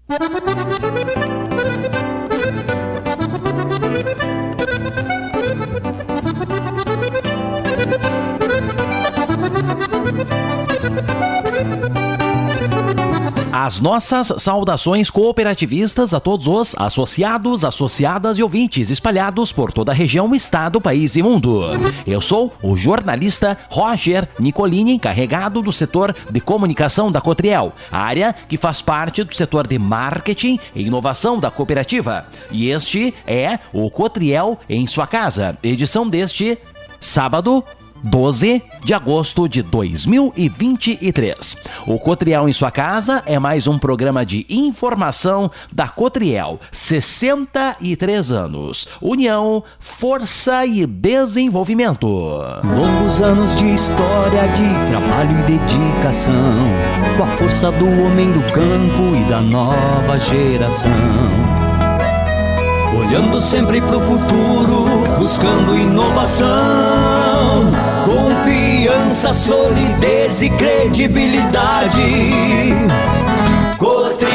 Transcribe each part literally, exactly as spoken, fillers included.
As nossas saudações cooperativistas a todos os associados, associadas e ouvintes espalhados por toda a região, estado, país e mundo. Eu sou o jornalista Roger Nicolini, encarregado do setor de comunicação da Cotriel, área que faz parte do setor de marketing e inovação da cooperativa. E este é o Cotriel em sua casa, edição deste sábado, doze de agosto de dois mil e vinte e três. O Cotriel em sua casa é mais um programa de informação da Cotriel. sessenta e três anos. União, força e desenvolvimento. Longos anos de história, de trabalho e dedicação, com a força do homem do campo e da nova geração. Olhando sempre pro futuro, buscando inovação, confiança, solidez e credibilidade. Cotriel,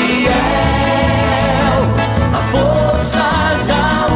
a força da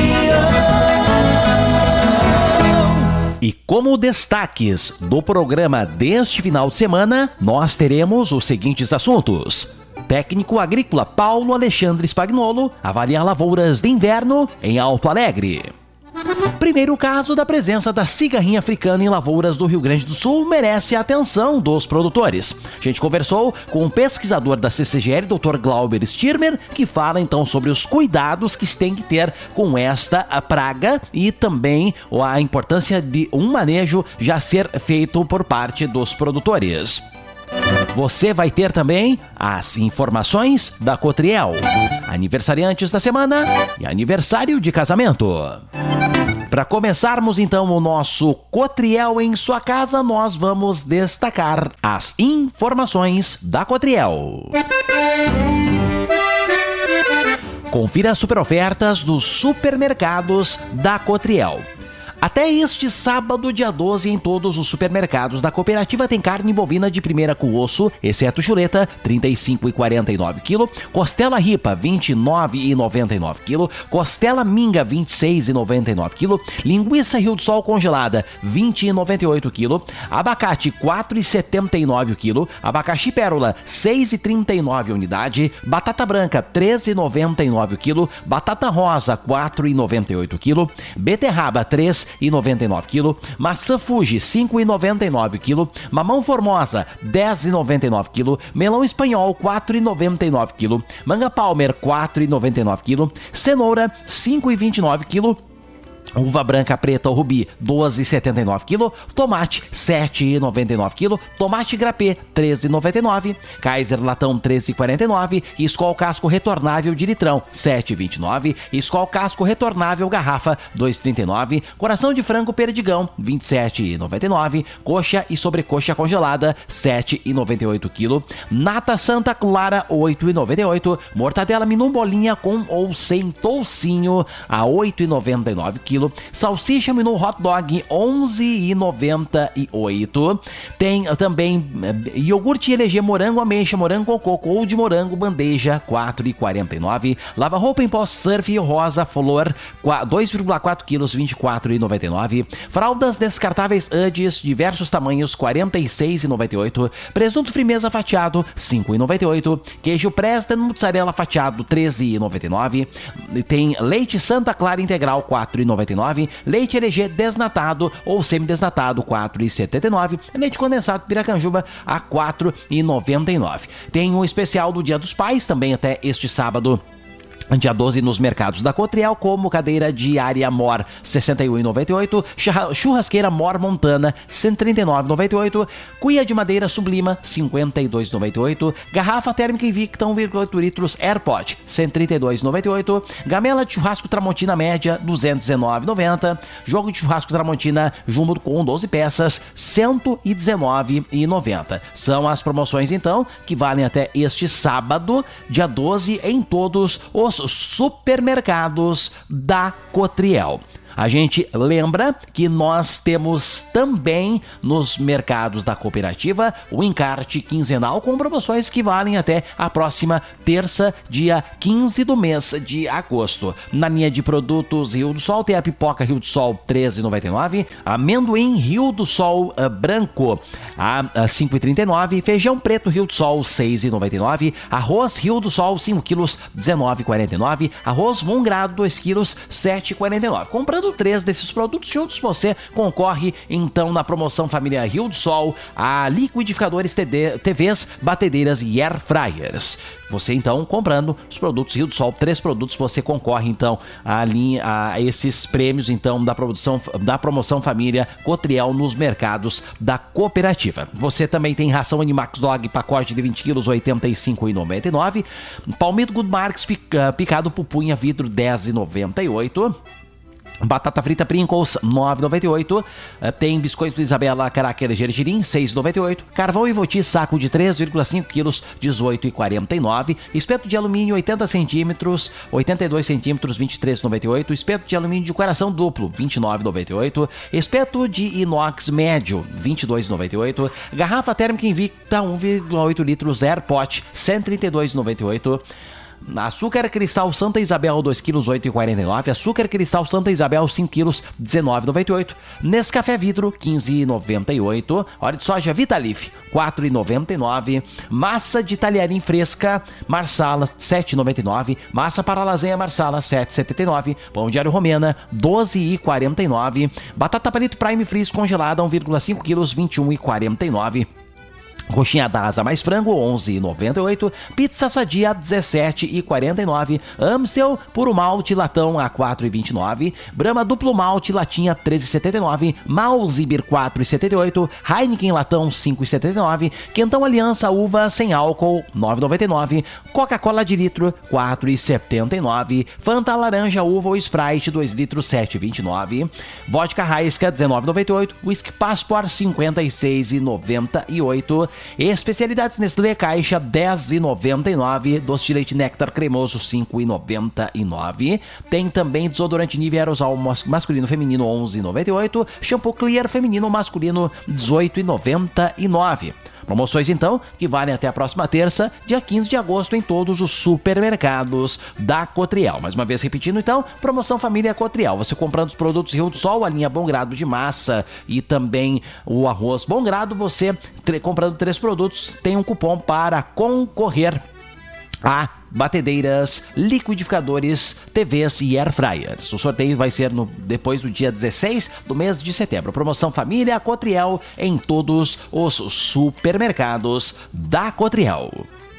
união. E como destaques do programa deste final de semana, nós teremos os seguintes assuntos. Técnico agrícola Paulo Alexandre Spagnolo avalia lavouras de inverno em Alto Alegre. Primeiro caso da presença da cigarrinha africana em lavouras do Rio Grande do Sul merece a atenção dos produtores. A gente conversou com o pesquisador da C C G L, doutor Glauber Stirmer, que fala então sobre os cuidados que se tem que ter com esta praga e também a importância de um manejo já ser feito por parte dos produtores. Você vai ter também as informações da Cotriel, aniversariantes da semana e aniversário de casamento. Para começarmos então o nosso Cotriel em sua casa, nós vamos destacar as informações da Cotriel. Confira as super ofertas dos supermercados da Cotriel. Até este sábado, dia doze, em todos os supermercados da cooperativa tem carne bovina de primeira com osso, exceto chuleta, trinta e cinco reais e quarenta e nove centavos, costela ripa, vinte e nove reais e noventa e nove centavos, costela minga, vinte e seis reais e noventa e nove centavos, linguiça Rio do Sol congelada, vinte reais e noventa e oito centavos, abacate, quatro reais e setenta e nove centavos, abacaxi pérola, seis reais e trinta e nove centavos a unidade, batata branca, treze reais e noventa e nove centavos, batata rosa, quatro reais e noventa e oito centavos, beterraba, três reais e noventa e nove centavos, maçã Fuji, cinco reais e noventa e nove centavos, mamão Formosa, dez reais e noventa e nove centavos, melão espanhol, quatro reais e noventa e nove centavos, manga Palmer, quatro reais e noventa e nove centavos, cenoura, cinco reais e vinte e nove centavos, uva branca preta ou rubi, doze reais e setenta e nove centavos, tomate, sete reais e noventa e nove centavos, tomate grapê, treze reais e noventa e nove centavos, Kaiser latão, treze reais e quarenta e nove centavos, e Skol casco retornável de litrão, sete reais e vinte e nove centavos, e Skol casco retornável garrafa, dois reais e trinta e nove centavos, coração de frango perdigão, vinte e sete reais e noventa e nove centavos, coxa e sobrecoxa congelada, sete reais e noventa e oito centavos, nata Santa Clara, oito reais e noventa e oito centavos, mortadela minu bolinha com ou sem toucinho, a oito reais e noventa e nove centavos, salsicha menu hot dog, onze reais e noventa e oito centavos. Tem também iogurte L G morango ameixa, morango com coco ou de morango bandeja, quatro reais e quarenta e nove centavos. Lava roupa em pó surf rosa flor, dois vírgula quatro quilos, vinte e quatro reais e noventa e nove centavos. Fraldas descartáveis Udis, diversos tamanhos, quarenta e seis reais e noventa e oito centavos. Presunto frimeza fatiado, cinco reais e noventa e oito centavos. Queijo Preston mussarela fatiado, treze reais e noventa e nove centavos. Tem leite Santa Clara integral, quatro reais e noventa e nove centavos. Leite L G desnatado ou semidesnatado, quatro reais e setenta e nove centavos. Leite condensado Piracanjuba a quatro reais e noventa e nove centavos. Tem um especial do Dia dos Pais também até este sábado, dia doze, nos mercados da Cotriel, como cadeira diária Mor, sessenta e um reais e noventa e oito centavos, churrasqueira Mor Montana, cento e trinta e nove reais e noventa e oito centavos, cuia de madeira Sublima, cinquenta e dois reais e noventa e oito centavos, garrafa térmica Invicta, um vírgula oito litros AirPod, cento e trinta e dois reais e noventa e oito centavos, gamela de churrasco Tramontina média, duzentos e dezenove reais e noventa centavos, jogo de churrasco Tramontina Jumbo com doze peças, cento e dezenove reais e noventa centavos. São as promoções então que valem até este sábado, dia doze, em todos os supermercados da Cotriel. A gente lembra que nós temos também nos mercados da cooperativa o encarte quinzenal com promoções que valem até a próxima terça, dia quinze do mês de agosto. Na linha de produtos Rio do Sol tem a pipoca Rio do Sol treze reais e noventa e nove centavos, amendoim Rio do Sol uh, branco a cinco reais e trinta e nove centavos, feijão preto Rio do Sol seis reais e noventa e nove centavos, arroz Rio do Sol cinco quilos dezenove reais e quarenta e nove centavos, arroz mongrado dois quilos sete reais e quarenta e nove centavos. Comprando três desses produtos juntos, você concorre então na promoção Família Rio do Sol a liquidificadores, T Vs, batedeiras e air fryers. Você então comprando os produtos Rio do Sol, três produtos, você concorre então a, linha, a esses prêmios então da produção da promoção Família Cotriel nos mercados da cooperativa. Você também tem ração Animax Dog pacote de vinte quilos oitenta e cinco reais e noventa e nove centavos, palmito Good Marques picado pupunha vidro dez reais e noventa e oito centavos. Batata frita Pringles, nove reais e noventa e oito centavos. Tem biscoito Isabela Caraqueira Gergelim, seis reais e noventa e oito centavos. Carvão Ivoti, saco de três vírgula cinco quilos, dezoito reais e quarenta e nove centavos. Espeto de alumínio, oitenta centímetros, oitenta e dois centímetros, vinte e três reais e noventa e oito centavos. Espeto de alumínio de coração duplo, vinte e nove reais e noventa e oito centavos. Espeto de inox médio, vinte e dois reais e noventa e oito centavos. Garrafa térmica Invicta, um vírgula oito litros, Airpot, cento e trinta e dois reais e noventa e oito centavos. Açúcar cristal Santa Isabel dois quilos, oito reais e quarenta e nove centavos. Açúcar cristal Santa Isabel cinco quilos, dezenove reais e noventa e oito centavos. Nescafé vidro, quinze reais e noventa e oito centavos. Óleo de soja Vitalif, quatro reais e noventa e nove centavos. Massa de talharim fresca Marsala, sete reais e noventa e nove centavos. Massa para lasanha Marsala, sete reais e setenta e nove centavos. Pão de alho Romena, doze reais e quarenta e nove centavos. Batata palito Prime Freeze congelada, um vírgula cinco quilos, vinte e um reais e quarenta e nove centavos. Coxinha da asa mais frango, onze reais e noventa e oito centavos. Pizza sadia, dezessete reais e quarenta e nove centavos. Amstel puro malte latão a quatro reais e vinte e nove centavos. Brahma duplo malte latinha, treze reais e setenta e nove centavos. Malzibir, quatro reais e setenta e oito centavos. Heineken latão, cinco reais e setenta e nove centavos. Quentão Aliança uva sem álcool, nove reais e noventa e nove centavos. Coca-Cola de litro, quatro reais e setenta e nove centavos. Fanta laranja uva ou Sprite, dois litros, sete reais e vinte e nove centavos. Vodka Raisca, dezenove reais e noventa e oito centavos. Whisky Passport, cinquenta e seis reais e noventa e oito centavos. Especialidades Nestlé Caixa, dez reais e noventa e nove centavos. Doce de leite Néctar cremoso, cinco reais e noventa e nove centavos. Tem também desodorante Nivea aerosol masculino feminino, onze reais e noventa e oito centavos. Shampoo Clear feminino masculino, dezoito reais e noventa e nove centavos. Promoções então que valem até a próxima terça, dia quinze de agosto, em todos os supermercados da Cotriel. Mais uma vez repetindo então, promoção Família Cotriel. Você comprando os produtos Rio do Sol, a linha Bom Grado de massa e também o arroz Bom Grado, você comprando três produtos tem um cupom para concorrer a batedeiras, liquidificadores, T Vs e air fryers. O sorteio vai ser no, depois do dia dezesseis do mês de setembro. Promoção Família Cotriel em todos os supermercados da Cotriel.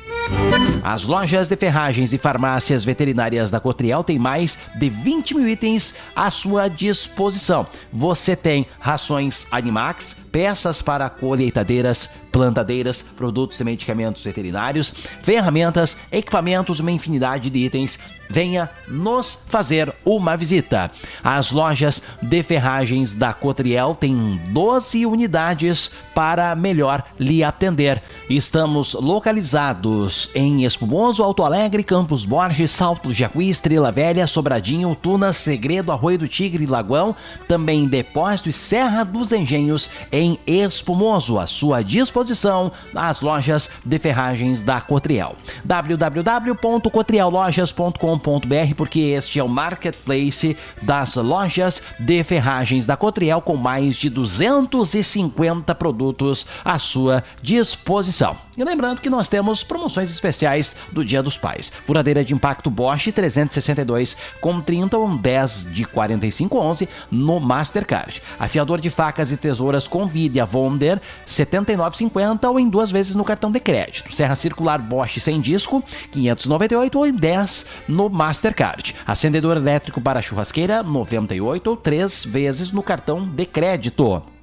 As lojas de ferragens e farmácias veterinárias da Cotriel têm mais de vinte mil itens à sua disposição. Você tem rações Animax, peças para colheitadeiras, plantadeiras, produtos e medicamentos veterinários, ferramentas, equipamentos, uma infinidade de itens. Venha nos fazer uma visita. As lojas de ferragens da Cotriel têm doze unidades para melhor lhe atender. Estamos localizados em Espumoso, Alto Alegre, Campos Borges, Salto Jacuí, Estrela Velha, Sobradinho, Tunas, Segredo, Arroio do Tigre, Lagoão, também Depósito e Serra dos Engenhos em Espumoso. À sua disposição as lojas de ferragens da Cotriel. w w w ponto cotriel lojas ponto com ponto b r, porque este é o marketplace das lojas de ferragens da Cotriel, com mais de duzentos e cinquenta produtos à sua disposição. E lembrando que nós temos promoções especiais do Dia dos Pais. Furadeira de impacto Bosch trezentos e sessenta e dois com trinta, um dez de quarenta e cinco onze no Mastercard. Afiador de facas e tesouras Convide Wonder setenta e nove reais e cinquenta ou em duas vezes no cartão de crédito. Serra circular Bosch sem disco quinhentos e noventa e oito ou em dez no Mastercard. Acendedor elétrico para churrasqueira noventa e oito ou três vezes no cartão de crédito.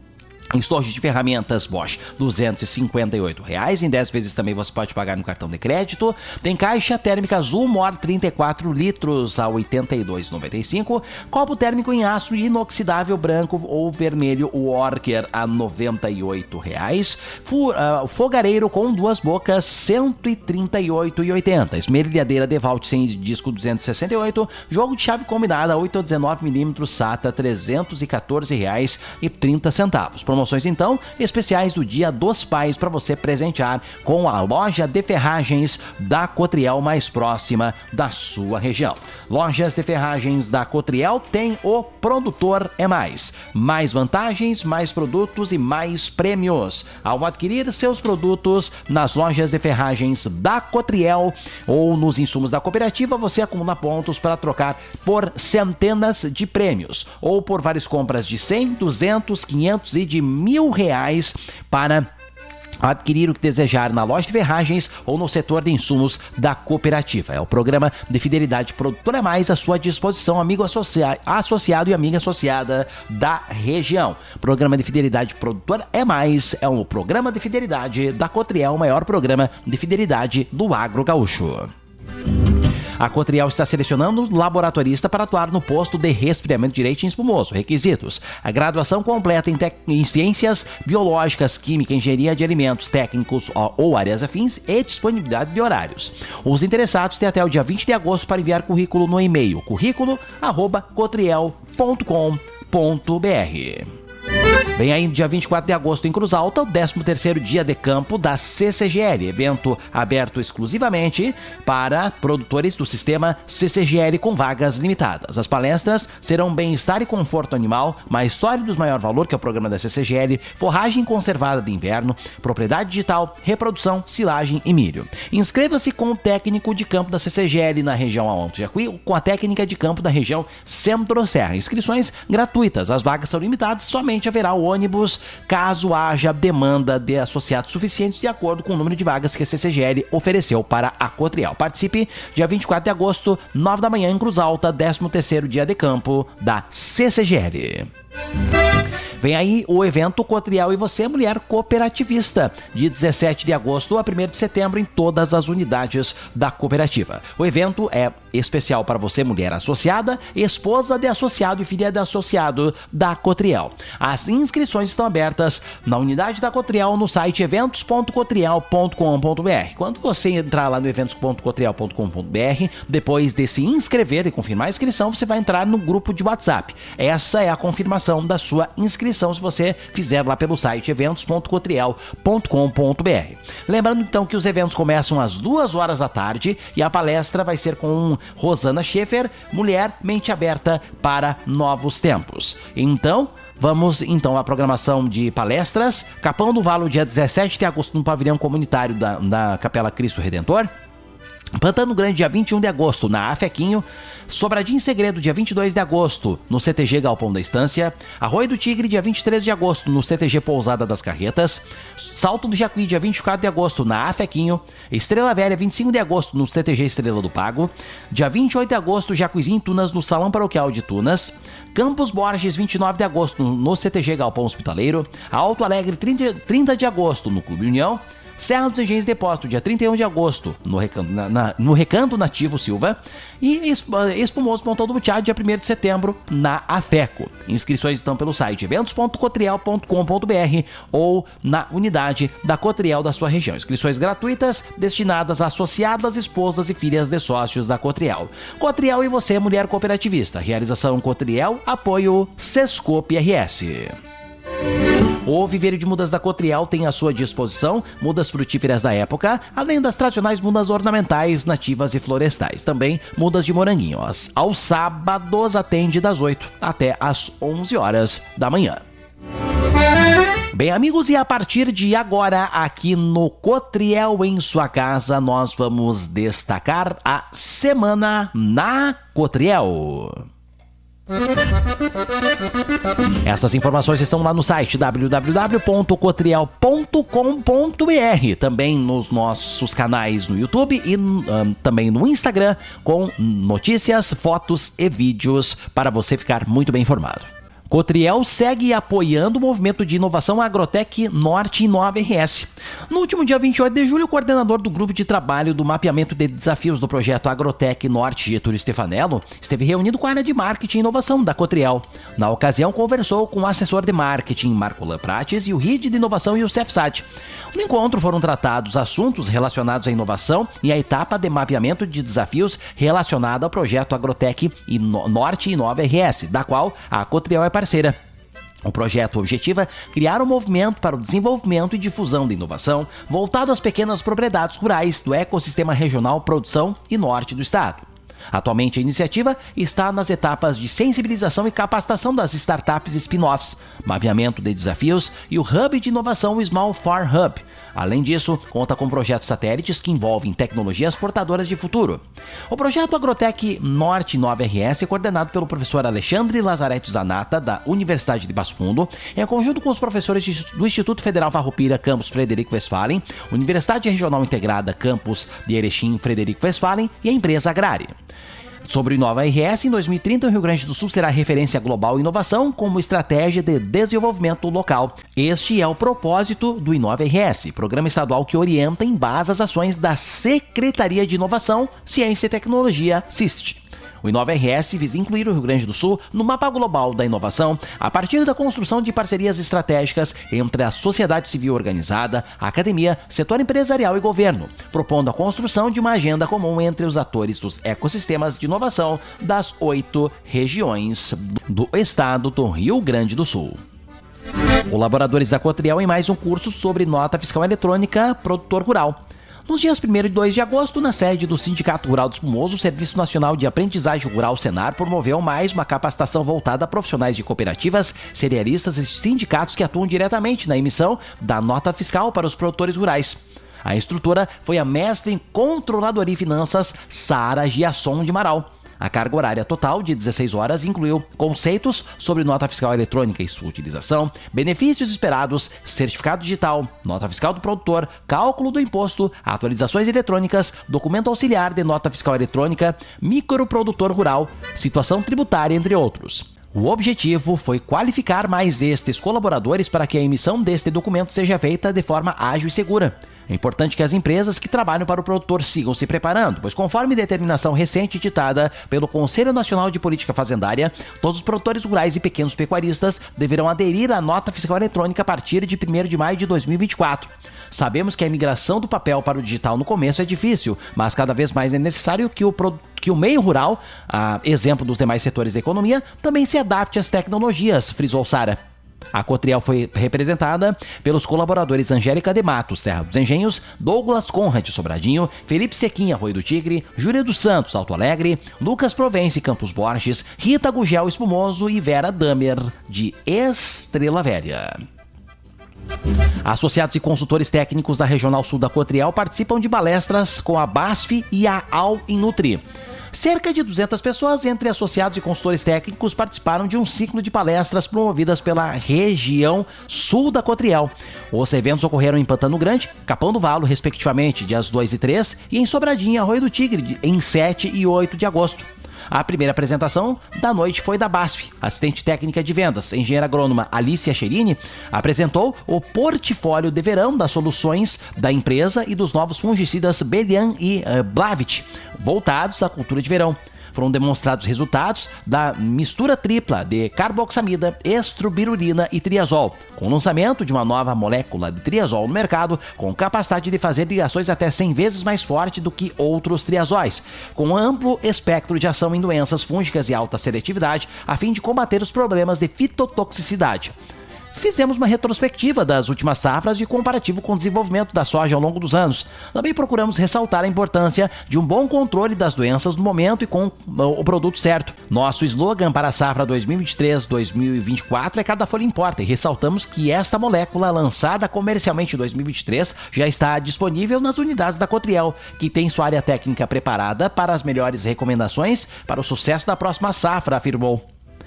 Estojo de ferramentas Bosch, duzentos e cinquenta e oito reais. Em dez vezes também você pode pagar no cartão de crédito. Tem caixa térmica Zulmor trinta e quatro litros a oitenta e dois reais e noventa e cinco centavos. Copo térmico em aço inoxidável branco ou vermelho Worker a noventa e oito reais. Fogareiro com duas bocas cento e trinta e oito reais e oitenta centavos. Esmerilhadeira DeWalt sem disco duzentos e sessenta e oito. Jogo de chave combinada oito a dezenove milímetros SATA trezentos e quatorze reais e trinta centavos. Promoções então especiais do Dia dos Pais para você presentear com a loja de ferragens da Cotriel mais próxima da sua região. Lojas de ferragens da Cotriel tem o Produtor é Mais. Mais vantagens, mais produtos e mais prêmios. Ao adquirir seus produtos nas lojas de ferragens da Cotriel ou nos insumos da cooperativa, você acumula pontos para trocar por centenas de prêmios ou por várias compras de cem, duzentos, quinhentos e de mil reais para adquirir o que desejar na loja de ferragens ou no setor de insumos da cooperativa. É o programa de fidelidade Produtor é Mais à sua disposição, amigo associa- associado e amiga associada da região. Programa de fidelidade Produtor é Mais é um programa de fidelidade da Cotriel, o maior programa de fidelidade do agro gaúcho. A Cotriel está selecionando laboratorista para atuar no posto de resfriamento de leite espumoso. Requisitos: a graduação completa em, tec... em ciências biológicas, química, engenharia de alimentos, técnicos ou áreas afins e disponibilidade de horários. Os interessados têm até o dia vinte de agosto para enviar currículo no e-mail currículo arroba cotriel ponto com ponto br. Vem aí no dia vinte e quatro de agosto em Cruz Alta, o décimo terceiro dia de campo da C C G L, evento aberto exclusivamente para produtores do sistema C C G L com vagas limitadas. As palestras serão bem-estar e conforto animal, uma história dos maior valor, que é o programa da C C G L, forragem conservada de inverno, propriedade digital, reprodução, silagem e milho. Inscreva-se com o técnico de campo da C C G L na região Alto Jacuí ou com a técnica de campo da região Centro-Serra. Inscrições gratuitas, as vagas são limitadas, somente haverá o ônibus caso haja demanda de associados suficientes de acordo com o número de vagas que a C C G L ofereceu para a Cotriel. Participe dia vinte e quatro de agosto, nove da manhã em Cruz Alta, décimo terceiro dia de campo da C C G L. Vem aí o evento Cotriel e Você, Mulher Cooperativista, de dezessete de agosto a primeiro de setembro em todas as unidades da cooperativa. O evento é especial para você, mulher associada, esposa de associado e filha de associado da Cotriel. As inscrições estão abertas na unidade da Cotriel no site eventos ponto cotriel ponto com ponto br. Quando você entrar lá no eventos ponto cotriel ponto com ponto br, depois de se inscrever e confirmar a inscrição, você vai entrar no grupo de WhatsApp. Essa é a confirmação da sua inscrição se você fizer lá pelo site eventos ponto cotriel ponto com ponto br. Lembrando então que os eventos começam às duas horas da tarde e a palestra vai ser com Rosana Schaefer, Mulher Mente Aberta para Novos Tempos. Então, vamos então à programação de palestras. Capão do Valo, dia dezessete de agosto, no pavilhão comunitário da, da Capela Cristo Redentor. Pantano Grande, dia vinte e um de agosto, na Afequinho. Sobradinho Segredo, dia vinte e dois de agosto, no C T G Galpão da Estância. Arroio do Tigre, dia vinte e três de agosto, no C T G Pousada das Carretas. Salto do Jacuí, dia vinte e quatro de agosto, na Afequinho. Estrela Velha, vinte e cinco de agosto, no C T G Estrela do Pago. Dia vinte e oito de agosto, Jacuizinho Tunas, no Salão Paroquial de Tunas. Campos Borges, vinte e nove de agosto, no C T G Galpão Hospitaleiro. Alto Alegre, trinta de agosto, no Clube União. Serra dos Engenhos Depósito, dia trinta e um de agosto, no Recanto, na, na, no Recanto Nativo Silva. E Espumoso Pontão do Butiá, dia primeiro de setembro, na Afeco. Inscrições estão pelo site eventos ponto cotriel ponto com ponto br ou na unidade da Cotriel da sua região. Inscrições gratuitas destinadas a associadas, esposas e filhas de sócios da Cotriel. Cotriel e Você, Mulher Cooperativista. Realização Cotriel, apoio Sescope R S. O viveiro de mudas da Cotriel tem à sua disposição mudas frutíferas da época, além das tradicionais mudas ornamentais, nativas e florestais. Também mudas de moranguinho. Aos sábados atende das oito até as onze horas da manhã. Bem, amigos, e a partir de agora, aqui no Cotriel em sua casa, nós vamos destacar a Semana na Cotriel. Essas informações estão lá no site w w w ponto cotriel ponto com ponto br, também nos nossos canais no YouTube e um, também no Instagram, com notícias, fotos e vídeos para você ficar muito bem informado. Cotriel segue apoiando o movimento de inovação Agrotec Norte Inova R S. No último dia vinte e oito de julho, o coordenador do grupo de trabalho do mapeamento de desafios do projeto Agrotec Norte, Getúlio Stefanello, esteve reunido com a área de marketing e inovação da Cotriel. Na ocasião, conversou com o assessor de marketing Marcolan Prates e o R I D de inovação e o Cefsat. No encontro foram tratados assuntos relacionados à inovação e à etapa de mapeamento de desafios relacionada ao projeto Agrotec Norte Inova R S, da qual a Cotriel é parceira. O projeto objetiva criar um movimento para o desenvolvimento e difusão da inovação voltado às pequenas propriedades rurais do ecossistema regional produção e norte do estado. Atualmente, a iniciativa está nas etapas de sensibilização e capacitação das startups e spin-offs, mapeamento de desafios e o Hub de Inovação Small Farm Hub. Além disso, conta com projetos satélites que envolvem tecnologias portadoras de futuro. O projeto Agrotec Norte Inova R S é coordenado pelo professor Alexandre Lazarete Zanata, da Universidade de Passo Fundo, em conjunto com os professores do Instituto Federal Farroupilha, campus Frederico Westphalen, Universidade Regional Integrada, campus de Erechim, Frederico Westphalen e a empresa agrária. Sobre o Inova R S, em dois mil e trinta, o Rio Grande do Sul será referência global em inovação como estratégia de desenvolvimento local. Este é o propósito do Inova R S, programa estadual que orienta e embasa as ações da Secretaria de Inovação, Ciência e Tecnologia, SIST. O Inova R S visa incluir o Rio Grande do Sul no mapa global da inovação a partir da construção de parcerias estratégicas entre a sociedade civil organizada, a academia, setor empresarial e governo, propondo a construção de uma agenda comum entre os atores dos ecossistemas de inovação das oito regiões do estado do Rio Grande do Sul. Colaboradores da Cotriel em mais um curso sobre nota fiscal eletrônica produtor rural. Nos dias primeiro e dois de agosto, na sede do Sindicato Rural do Espumoso, o Serviço Nacional de Aprendizagem Rural, Senar, promoveu mais uma capacitação voltada a profissionais de cooperativas, cerealistas e sindicatos que atuam diretamente na emissão da nota fiscal para os produtores rurais. A instrutora foi a mestre em Controladoria e Finanças, Sara Giasson de Amaral. A carga horária total de dezesseis horas incluiu conceitos sobre nota fiscal eletrônica e sua utilização, benefícios esperados, certificado digital, nota fiscal do produtor, cálculo do imposto, atualizações eletrônicas, documento auxiliar de nota fiscal eletrônica, microprodutor rural, situação tributária, entre outros. O objetivo foi qualificar mais estes colaboradores para que a emissão deste documento seja feita de forma ágil e segura. É importante que as empresas que trabalham para o produtor sigam se preparando, pois conforme determinação recente ditada pelo Conselho Nacional de Política Fazendária, todos os produtores rurais e pequenos pecuaristas deverão aderir à nota fiscal eletrônica a partir de primeiro de maio de dois mil e vinte e quatro. Sabemos que a migração do papel para o digital no começo é difícil, mas cada vez mais é necessário que o produtor que o meio rural, a exemplo dos demais setores da economia, também se adapte às tecnologias, frisou Sara. A Cotriel foi representada pelos colaboradores Angélica de Matos, Serra dos Engenhos, Douglas Conrad, Sobradinho, Felipe Sequinha, Arroio do Tigre, Júlia dos Santos, Alto Alegre, Lucas Provence, Campos Borges, Rita Gugel, Espumoso e Vera Damer, de Estrela Velha. Associados e consultores técnicos da Regional Sul da Cotriel participam de palestras com a BASF e a Al Inutri. Cerca de duzentas pessoas, entre associados e consultores técnicos, participaram de um ciclo de palestras promovidas pela região sul da Cotriel. Os eventos ocorreram em Pantano Grande, Capão do Valo, respectivamente, dias dois e três, e em Sobradinho e Arroio do Tigre, em sete e oito de agosto. A primeira apresentação da noite foi da BASF. Assistente técnica de vendas, engenheira agrônoma Alicia Cherini, apresentou o portfólio de verão das soluções da empresa e dos novos fungicidas Belian e uh, Blavit, voltados à cultura de verão. Foram demonstrados resultados da mistura tripla de carboxamida, estrobirulina e triazol, com o lançamento de uma nova molécula de triazol no mercado, com capacidade de fazer ligações até cem vezes mais forte do que outros triazóis, com amplo espectro de ação em doenças fúngicas e alta seletividade, a fim de combater os problemas de fitotoxicidade. Fizemos uma retrospectiva das últimas safras e comparativo com o desenvolvimento da soja ao longo dos anos. Também procuramos ressaltar a importância de um bom controle das doenças no momento e com o produto certo. Nosso slogan para a safra dois mil e vinte e três dois mil e vinte e quatro é Cada Folha Importa, e ressaltamos que esta molécula, lançada comercialmente em dois mil e vinte e três, já está disponível nas unidades da Cotriel, que tem sua área técnica preparada para as melhores recomendações para o sucesso da próxima safra, afirmou.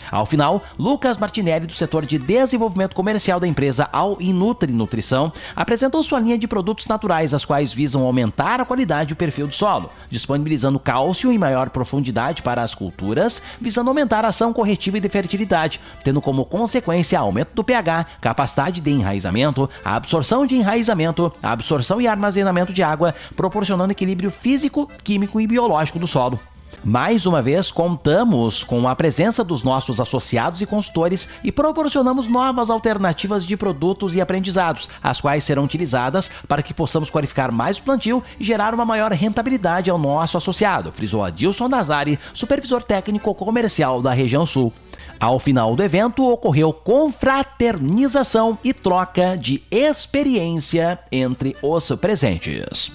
Ao final, Lucas Martinelli, do setor de desenvolvimento comercial da empresa All Nutri Nutrição, apresentou sua linha de produtos naturais, as quais visam aumentar a qualidade e o perfil do solo, disponibilizando cálcio em maior profundidade para as culturas, visando aumentar a ação corretiva e de fertilidade, tendo como consequência aumento do pH, capacidade de enraizamento, a absorção de enraizamento, a absorção e armazenamento de água, proporcionando equilíbrio físico, químico e biológico do solo. Mais uma vez, contamos com a presença dos nossos associados e consultores e proporcionamos novas alternativas de produtos e aprendizados, as quais serão utilizadas para que possamos qualificar mais o plantio e gerar uma maior rentabilidade ao nosso associado, frisou Adilson Nazari, supervisor técnico comercial da região sul. Ao final do evento, ocorreu confraternização e troca de experiência entre os presentes.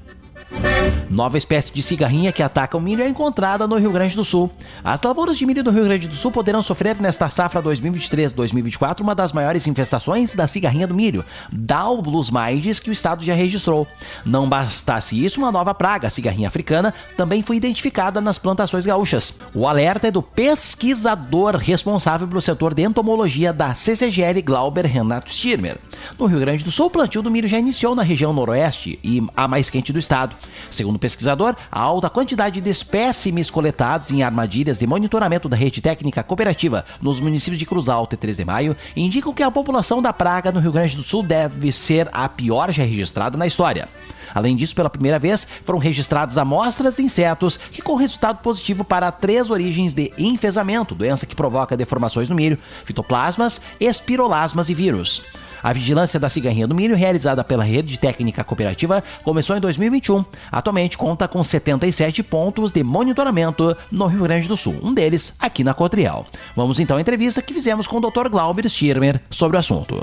Nova espécie de cigarrinha que ataca o milho é encontrada no Rio Grande do Sul. As lavouras de milho do Rio Grande do Sul poderão sofrer nesta safra dois mil e vinte e três dois mil e vinte e quatro uma das maiores infestações da cigarrinha do milho, Daubulus maides, que o estado já registrou. Não bastasse isso, uma nova praga, a cigarrinha africana, também foi identificada nas plantações gaúchas. O alerta é do pesquisador responsável pelo setor de entomologia da C C G L, Glauber Renato Stirmer. No Rio Grande do Sul, o plantio do milho já iniciou na região noroeste e a mais quente do estado. Segundo o pesquisador, a alta quantidade de espécimes coletados em armadilhas de monitoramento da rede técnica cooperativa nos municípios de Cruz Alta e três de Maio indicam que a população da praga no Rio Grande do Sul deve ser a pior já registrada na história. Além disso, pela primeira vez, foram registradas amostras de insetos que com resultado positivo para três origens de enfesamento, doença que provoca deformações no milho, fitoplasmas, espirolasmas e vírus. A vigilância da cigarrinha do milho, realizada pela Rede Técnica Cooperativa, começou em dois mil e vinte e um. Atualmente conta com setenta e sete pontos de monitoramento no Rio Grande do Sul, um deles aqui na Cotriel. Vamos então à entrevista que fizemos com o doutor Glauber Stirmer sobre o assunto.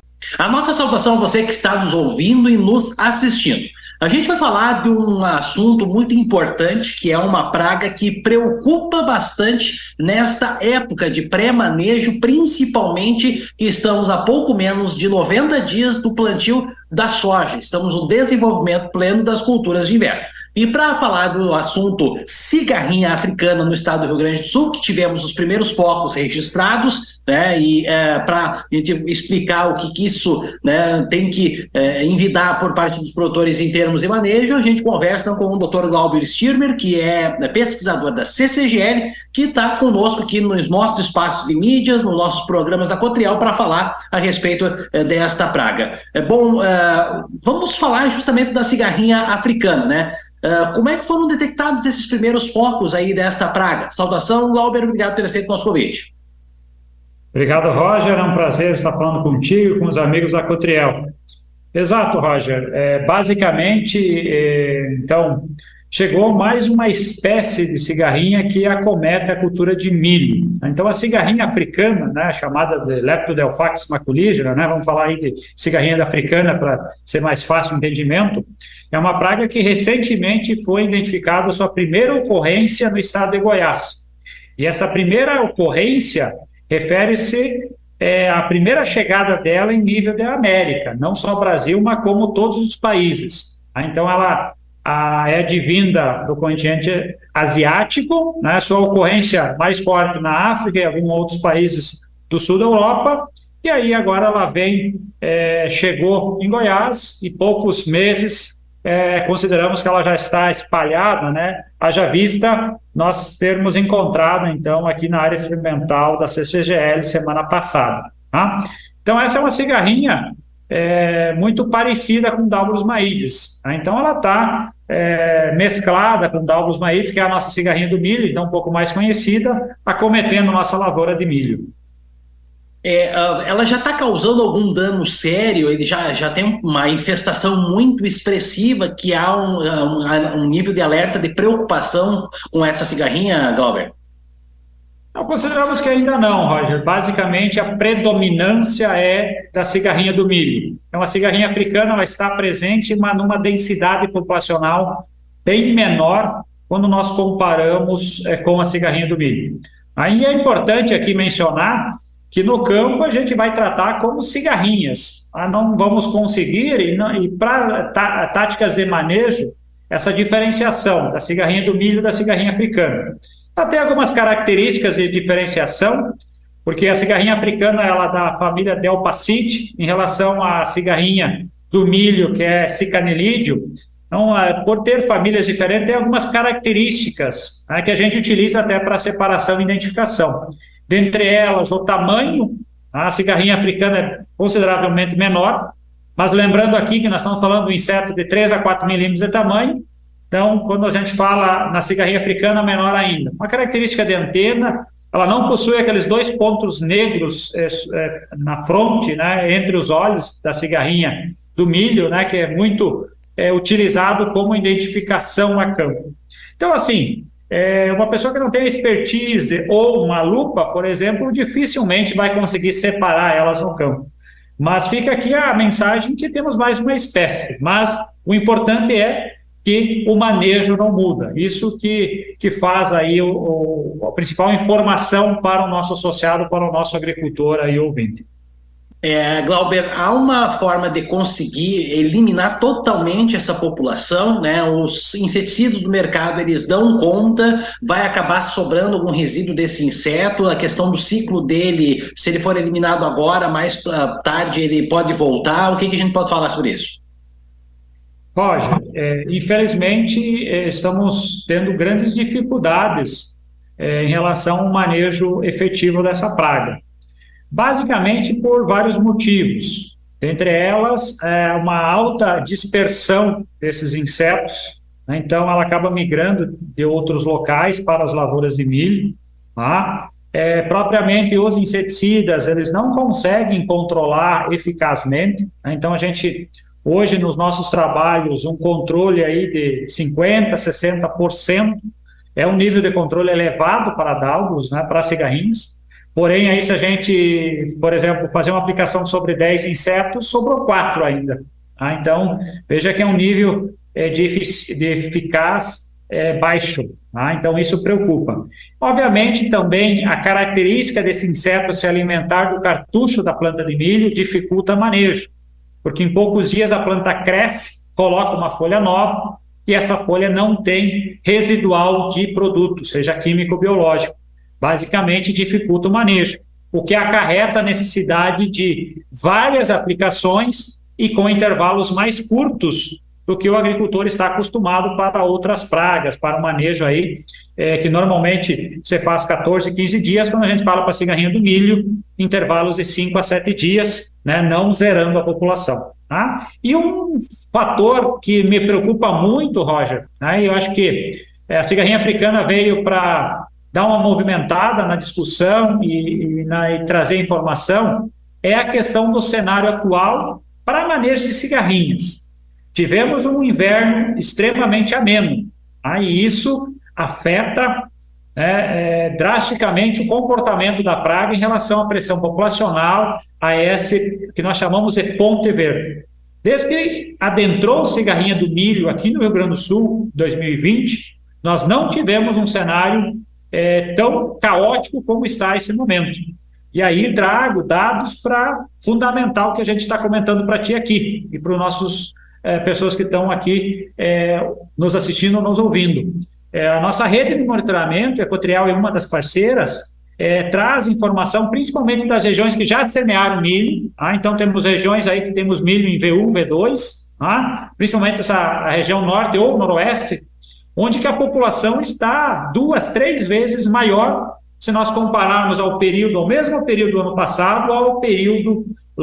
A nossa saudação a você que está nos ouvindo e nos assistindo. A gente vai falar de um assunto muito importante, que é uma praga que preocupa bastante nesta época de pré-manejo, principalmente que estamos a pouco menos de noventa dias do plantio da soja. Estamos no desenvolvimento pleno das culturas de inverno. E para falar do assunto cigarrinha africana no estado do Rio Grande do Sul, que tivemos os primeiros focos registrados, né, e é, para explicar o que, que isso, né, tem que é, envidar por parte dos produtores em termos de manejo, a gente conversa com o doutor Glauber Stirmer, que é pesquisador da C C G L, que está conosco aqui nos nossos espaços de mídias, nos nossos programas da Cotriel, para falar a respeito é, desta praga. É bom, é, vamos falar justamente da cigarrinha africana, né? Uh, como é que foram detectados esses primeiros focos aí desta praga? Saudação, Glauber, obrigado por ter aceito o nosso convite. Obrigado, Roger, é um prazer estar falando contigo e com os amigos da Cotriel. Exato, Roger, é, basicamente, é, então, chegou mais uma espécie de cigarrinha que acomete a cultura de milho. Então, a cigarrinha africana, né, chamada de Leptodelphax maculigera, né, vamos falar aí de cigarrinha africana para ser mais fácil o entendimento, é uma praga que recentemente foi identificada a sua primeira ocorrência no estado de Goiás. E essa primeira ocorrência refere-se é, à primeira chegada dela em nível da América, não só o Brasil, mas como todos os países. Então, ela a, é advinda do continente asiático, né, sua ocorrência mais forte na África e alguns outros países do sul da Europa, e aí agora ela vem, é, chegou em Goiás e poucos meses É, consideramos que ela já está espalhada, né? Haja vista nós termos encontrado, então, aqui na área experimental da C C G L semana passada. Tá? Então, essa é uma cigarrinha é, muito parecida com Daubulus maides. Tá? Então, ela está é, mesclada com Daubulus maides, que é a nossa cigarrinha do milho, então um pouco mais conhecida, acometendo nossa lavoura de milho. É, ela já está causando algum dano sério? Ele já, já tem uma infestação muito expressiva, que há um, um, um nível de alerta de preocupação com essa cigarrinha, Glauber? Não, consideramos que ainda não, Roger. Basicamente, a predominância é da cigarrinha do milho. Então, a cigarrinha africana ela está presente, mas numa densidade populacional bem menor quando nós comparamos é, com a cigarrinha do milho. Aí é importante aqui mencionar que no campo a gente vai tratar como cigarrinhas. Ah, não vamos conseguir, e, e para tá, táticas de manejo, essa diferenciação da cigarrinha do milho e da cigarrinha africana. Ela tem algumas características de diferenciação, porque a cigarrinha africana ela é da família Delpacide, em relação à cigarrinha do milho, que é Cicanelídeo. Então, por ter famílias diferentes, tem algumas características, né, que a gente utiliza até para separação e identificação. Dentre elas, o tamanho. A cigarrinha africana é consideravelmente menor, mas lembrando aqui que nós estamos falando de um inseto de três a quatro milímetros de tamanho. Então, quando a gente fala na cigarrinha africana, menor ainda. Uma característica de antena, ela não possui aqueles dois pontos negros é, é, na fronte, né, entre os olhos da cigarrinha do milho, né, que é muito é, utilizado como identificação a campo. Então, assim, é, uma pessoa que não tem expertise ou uma lupa, por exemplo, dificilmente vai conseguir separar elas no campo. Mas fica aqui a mensagem que temos mais uma espécie, mas o importante é que o manejo não muda. Isso que, que faz aí o, o, a principal informação para o nosso associado, para o nosso agricultor aí ouvinte. É, Glauber, há uma forma de conseguir eliminar totalmente essa população, né? Os inseticidas do mercado, eles dão conta, vai acabar sobrando algum resíduo desse inseto, a questão do ciclo dele, se ele for eliminado agora, mais tarde ele pode voltar, o que, que a gente pode falar sobre isso? Roger, é, infelizmente é, estamos tendo grandes dificuldades é, em relação ao manejo efetivo dessa praga. Basicamente por vários motivos, entre elas é, uma alta dispersão desses insetos, né? Então ela acaba migrando de outros locais para as lavouras de milho, tá? É, propriamente os inseticidas, eles não conseguem controlar eficazmente, né? Então a gente... Hoje, nos nossos trabalhos, um controle aí de cinquenta por cento, sessenta por cento é um nível de controle elevado para dalgos, né, para cigarrinhas. Porém, aí se a gente, por exemplo, fazer uma aplicação sobre dez insetos, sobrou quatro ainda. Tá? Então, veja que é um nível é, de, efic de eficaz é, baixo. Tá? Então, isso preocupa. Obviamente, também, a característica desse inseto se alimentar do cartucho da planta de milho dificulta o manejo, porque em poucos dias a planta cresce, coloca uma folha nova, e essa folha não tem residual de produto, seja químico ou biológico. Basicamente, dificulta o manejo, o que acarreta a necessidade de várias aplicações e com intervalos mais curtos do que o agricultor está acostumado para outras pragas, para o manejo aí, é, que normalmente você faz quatorze, quinze dias, quando a gente fala para a cigarrinha do milho, intervalos de cinco a sete dias, né, não zerando a população. Tá? E um fator que me preocupa muito, Roger, né, eu acho que é, a cigarrinha africana veio para dar uma movimentada na discussão e, e, na, e trazer informação, é a questão do cenário atual para manejo de cigarrinhas. Tivemos um inverno extremamente ameno, tá? E isso afeta é, é, drasticamente o comportamento da praga em relação à pressão populacional, a esse que nós chamamos de ponte verde. Desde que adentrou a cigarrinha do milho aqui no Rio Grande do Sul, dois mil e vinte, nós não tivemos um cenário é, tão caótico como está esse momento. E aí trago dados para fundamentar o que a gente está comentando para ti aqui e para os nossos é, pessoas que estão aqui é, nos assistindo ou nos ouvindo. É, a nossa rede de monitoramento, a Ecotrial é uma das parceiras, é, traz informação principalmente das regiões que já semearam milho, tá? Então temos regiões aí que temos milho em V um, V dois, tá? Principalmente essa a região norte ou noroeste, onde que a população está duas, três vezes maior se nós compararmos ao período, ao mesmo período do ano passado, ao período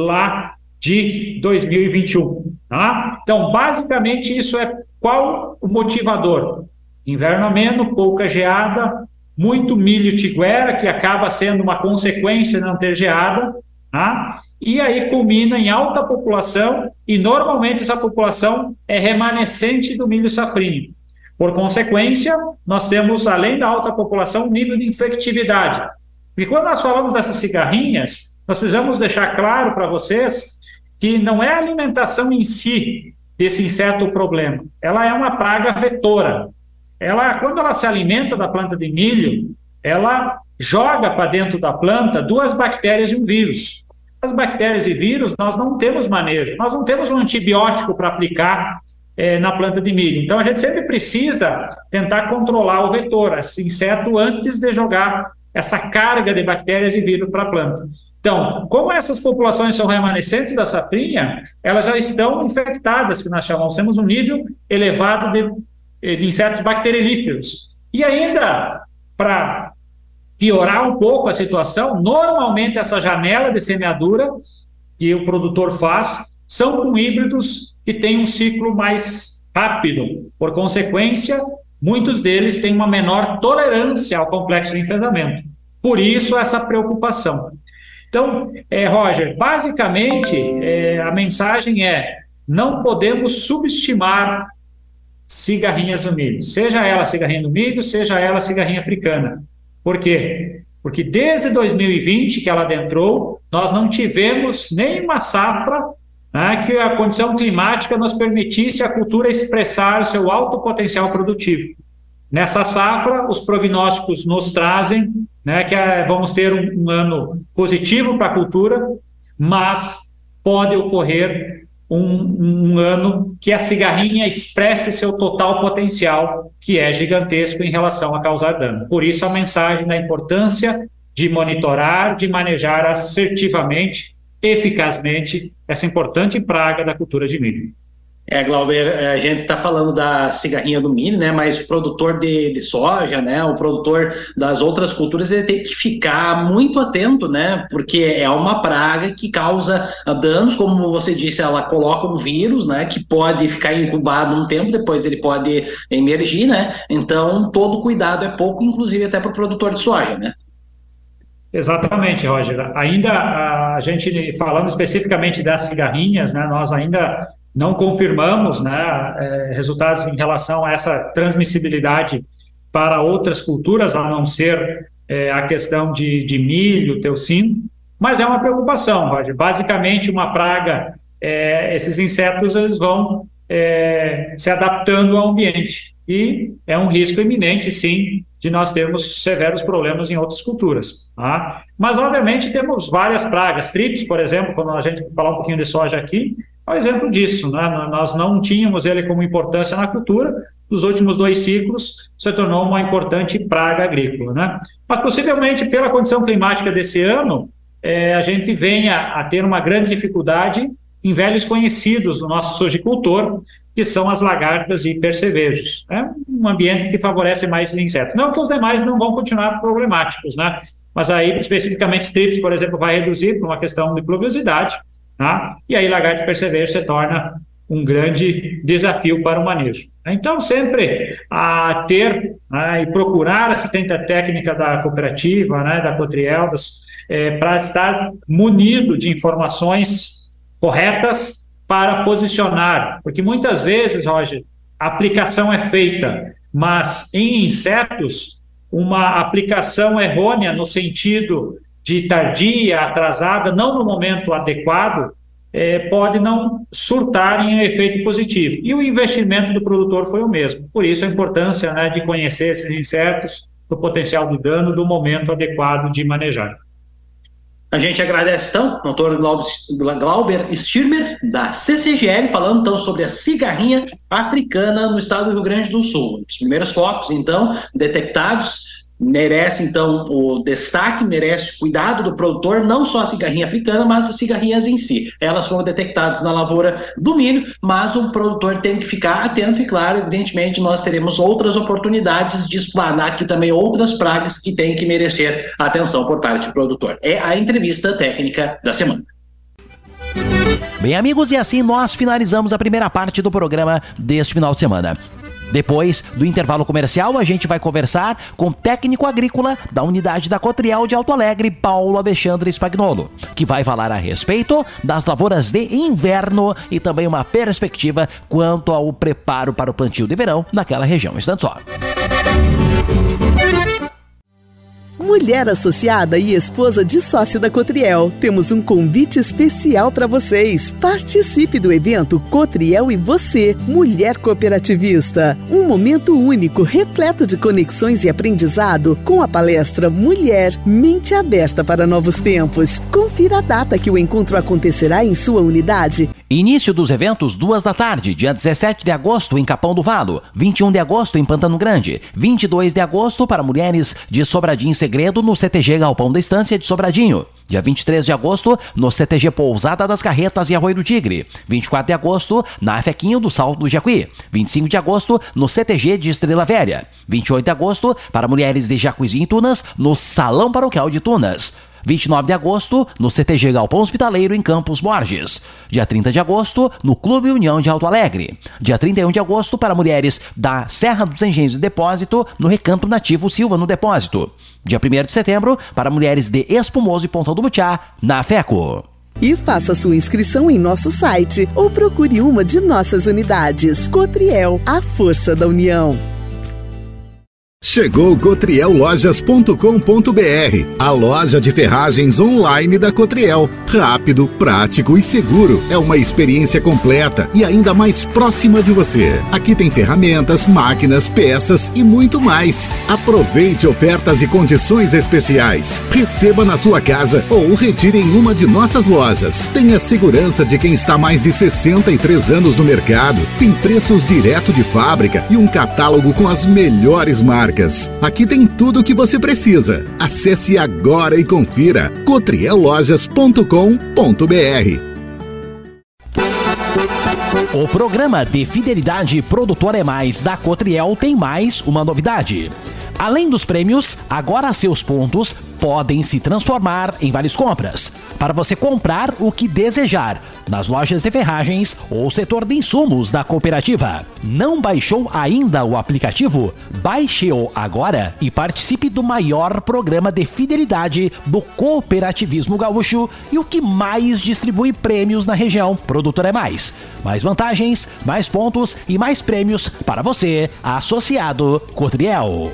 lá de dois mil e vinte e um. Tá? Então, basicamente, isso é qual o motivador? Inverno ameno, pouca geada, muito milho tiguera, que acaba sendo uma consequência de não ter geada, tá? E aí culmina em alta população, e normalmente essa população é remanescente do milho safrinho. Por consequência, nós temos, além da alta população, um nível de infectividade. E quando nós falamos dessas cigarrinhas, nós precisamos deixar claro para vocês que não é a alimentação em si desse inseto o problema. Ela é uma praga vetora. Ela, quando ela se alimenta da planta de milho, ela joga para dentro da planta duas bactérias e um vírus. As bactérias e vírus, nós não temos manejo, nós não temos um antibiótico para aplicar é, na planta de milho. Então, a gente sempre precisa tentar controlar o vetor, esse inseto, antes de jogar essa carga de bactérias e vírus para a planta. Então, como essas populações são remanescentes da safrinha, elas já estão infectadas, que nós chamamos, temos um nível elevado de, de insetos bacterilíferos. E ainda, para piorar um pouco a situação, normalmente essa janela de semeadura que o produtor faz são com híbridos que têm um ciclo mais rápido. Por consequência, muitos deles têm uma menor tolerância ao complexo de enfesamento. Por isso, essa preocupação. Então, é, Roger, basicamente, é, a mensagem é: não podemos subestimar cigarrinhas no milho, seja ela cigarrinha no milho, seja ela cigarrinha africana. Por quê? Porque desde dois mil e vinte, que ela adentrou, nós não tivemos nenhuma safra, né, que a condição climática nos permitisse a cultura expressar o seu alto potencial produtivo. Nessa safra, os prognósticos nos trazem, né, que é, vamos ter um, um ano positivo para a cultura, mas pode ocorrer um, um ano que a cigarrinha expresse seu total potencial, que é gigantesco em relação a causar dano. Por isso, a mensagem da importância de monitorar, de manejar assertivamente, eficazmente, essa importante praga da cultura de milho. É, Glauber, a gente está falando da cigarrinha do milho, né? Mas o produtor de, de soja, né? O produtor das outras culturas, ele tem que ficar muito atento, né? Porque é uma praga que causa danos, como você disse, ela coloca um vírus, né? Que pode ficar incubado um tempo, depois ele pode emergir, né? Então, todo cuidado é pouco, inclusive até para o produtor de soja, né? Exatamente, Roger. Ainda a gente, falando especificamente das cigarrinhas, né? Nós ainda não confirmamos, né, é, resultados em relação a essa transmissibilidade para outras culturas, a não ser é, a questão de, de milho, teucino, mas é uma preocupação, Roger. Basicamente, uma praga, é, esses insetos eles vão é, se adaptando ao ambiente, e é um risco iminente, sim, de nós termos severos problemas em outras culturas. Tá? Mas, obviamente, temos várias pragas. Trips, por exemplo, quando a gente falar um pouquinho de soja aqui, é um exemplo disso, né? Nós não tínhamos ele como importância na cultura, nos últimos dois ciclos se tornou uma importante praga agrícola, né? Mas possivelmente pela condição climática desse ano, é, a gente venha a ter uma grande dificuldade em velhos conhecidos do nosso sojicultor, que são as lagartas e percevejos. É um ambiente que favorece mais insetos. Não que os demais não vão continuar problemáticos, né? Mas aí especificamente trips, por exemplo, vai reduzir por uma questão de pluviosidade. Tá? E aí lagarto e percevejo se torna um grande desafio para o manejo. Então, sempre a ter, né, e procurar a assistência técnica da cooperativa, né, da Cotriel, é, para estar munido de informações corretas para posicionar, porque muitas vezes, Roger, a aplicação é feita, mas em insetos, uma aplicação errônea no sentido de tardia, atrasada, não no momento adequado, é, pode não surtar em efeito positivo. E o investimento do produtor foi o mesmo. Por isso a importância, né, de conhecer esses insetos, do potencial de dano, do momento adequado de manejar. A gente agradece, então, o doutor Glauber Stirmer, da C C G L, falando, então, sobre a cigarrinha africana no estado do Rio Grande do Sul. Os primeiros focos, então, detectados, merece, então, o destaque, merece o cuidado do produtor, não só a cigarrinha africana, mas as cigarrinhas em si. Elas foram detectadas na lavoura do milho, mas o produtor tem que ficar atento e, claro, evidentemente, nós teremos outras oportunidades de explanar aqui também outras pragas que têm que merecer atenção por parte do produtor. É a entrevista técnica da semana. Bem, amigos, e assim nós finalizamos a primeira parte do programa deste final de semana. Depois do intervalo comercial, a gente vai conversar com o técnico agrícola da unidade da Cotriel de Alto Alegre, Paulo Alexandre Spagnolo, que vai falar a respeito das lavouras de inverno e também uma perspectiva quanto ao preparo para o plantio de verão naquela região. Instante só. Mulher associada e esposa de sócio da Cotriel, temos um convite especial para vocês. Participe do evento Cotriel e Você, Mulher Cooperativista. Um momento único, repleto de conexões e aprendizado, com a palestra Mulher, Mente Aberta para Novos Tempos. Confira a data que o encontro acontecerá em sua unidade. Início dos eventos, duas da tarde, dia dezessete de agosto em Capão do Valo, vinte e um de agosto em Pantano Grande, vinte e dois de agosto para mulheres de Sobradinho Segredo no C T G Galpão da Estância de Sobradinho, dia vinte e três de agosto no C T G Pousada das Carretas e Arroio do Tigre, vinte e quatro de agosto na Fequinho do Salto do Jacuí, vinte e cinco de agosto no C T G de Estrela Velha, vinte e oito de agosto para mulheres de Jacuizinho e Tunas no Salão Paroquial de Tunas, vinte e nove de agosto, no C T G Galpão Hospitaleiro, em Campos Borges. Dia trinta de agosto, no Clube União de Alto Alegre. Dia trinta e um de agosto, para mulheres da Serra dos Engenhos de Depósito, no Recanto Nativo Silva, no Depósito. Dia primeiro de setembro, para mulheres de Espumoso e Pontão do Butiá, na FECO. E faça sua inscrição em nosso site ou procure uma de nossas unidades. Cotriel, a força da união. Chegou Cotriel Lojas ponto com ponto br, a loja de ferragens online da Cotriel. Rápido, prático e seguro. É uma experiência completa e ainda mais próxima de você. Aqui tem ferramentas, máquinas, peças e muito mais. Aproveite ofertas e condições especiais. Receba na sua casa ou retire em uma de nossas lojas. Tenha segurança de quem está há mais de sessenta e três anos no mercado. Tem preços direto de fábrica e um catálogo com as melhores marcas. Aqui tem tudo o que você precisa. Acesse agora e confira Cotriel Lojas ponto com ponto br. O programa de fidelidade Produtor é Mais da Cotriel tem mais uma novidade. Além dos prêmios, agora seus pontos podem se transformar em várias compras, para você comprar o que desejar nas lojas de ferragens ou setor de insumos da cooperativa. Não baixou ainda o aplicativo? Baixe-o agora e participe do maior programa de fidelidade do cooperativismo gaúcho e o que mais distribui prêmios na região. Produtor é Mais. Mais vantagens, mais pontos e mais prêmios para você, associado Cotriel.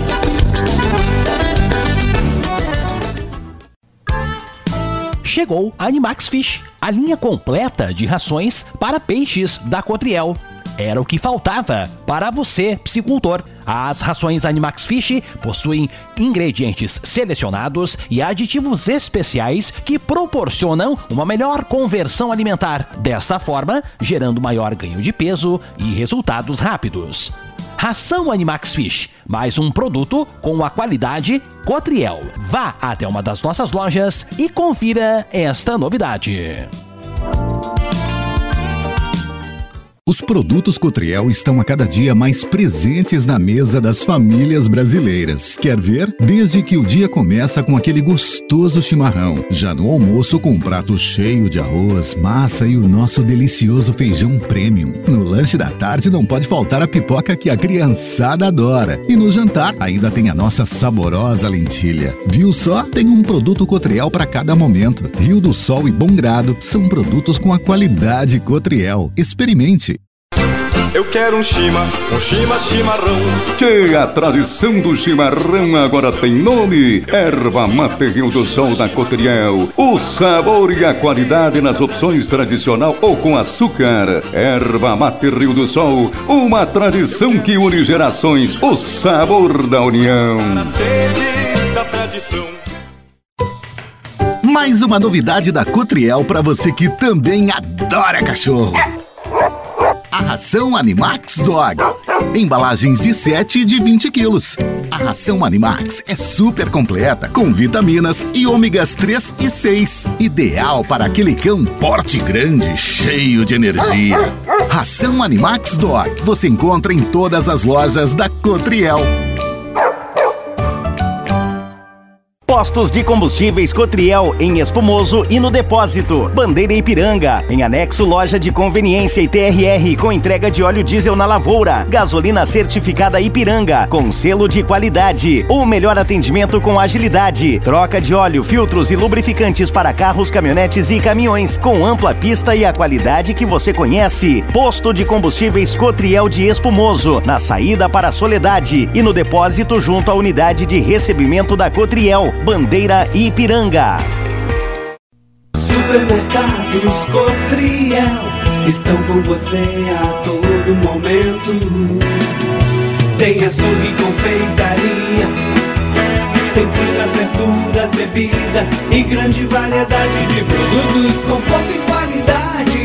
Chegou a Animax Fish, a linha completa de rações para peixes da Cotriel. Era o que faltava para você, piscicultor. As rações Animax Fish possuem ingredientes selecionados e aditivos especiais que proporcionam uma melhor conversão alimentar, dessa forma gerando maior ganho de peso e resultados rápidos. Ração Animax Fish, mais um produto com a qualidade Cotriel. Vá até uma das nossas lojas e confira esta novidade. Os produtos Cotriel estão a cada dia mais presentes na mesa das famílias brasileiras. Quer ver? Desde que o dia começa com aquele gostoso chimarrão, já no almoço com um prato cheio de arroz, massa e o nosso delicioso feijão premium. No lanche da tarde não pode faltar a pipoca que a criançada adora. E no jantar ainda tem a nossa saborosa lentilha. Viu só? Tem um produto Cotriel para cada momento. Rio do Sol e Bom Grado são produtos com a qualidade Cotriel. Experimente! Eu quero um chima, um chima chimarrão. Tchê, a tradição do chimarrão agora tem nome. Erva Mate Rio do Sol da Cotriel. O sabor e a qualidade nas opções tradicional ou com açúcar. Erva Mate Rio do Sol, uma tradição que une gerações. O sabor da união. Na sede da tradição. Mais uma novidade da Cotriel para você que também adora cachorro. A ração Animax Dog. Embalagens de sete e de vinte quilos. A ração Animax é super completa, com vitaminas e ômegas três e seis. Ideal para aquele cão porte grande, cheio de energia. Ração Animax Dog. Você encontra em todas as lojas da Cotriel. Postos de combustíveis Cotriel em Espumoso e no Depósito. Bandeira Ipiranga. Em anexo, loja de conveniência e T R R com entrega de óleo diesel na lavoura. Gasolina certificada Ipiranga com selo de qualidade. O melhor atendimento com agilidade. Troca de óleo, filtros e lubrificantes para carros, caminhonetes e caminhões com ampla pista e a qualidade que você conhece. Posto de combustíveis Cotriel de Espumoso, na saída para a Soledade e no Depósito junto à unidade de recebimento da Cotriel. Bandeira Ipiranga. Supermercados Cotriel estão com você a todo momento. Tem açougue e confeitaria, tem frutas, verduras, bebidas e grande variedade de produtos, conforto e qualidade e economia.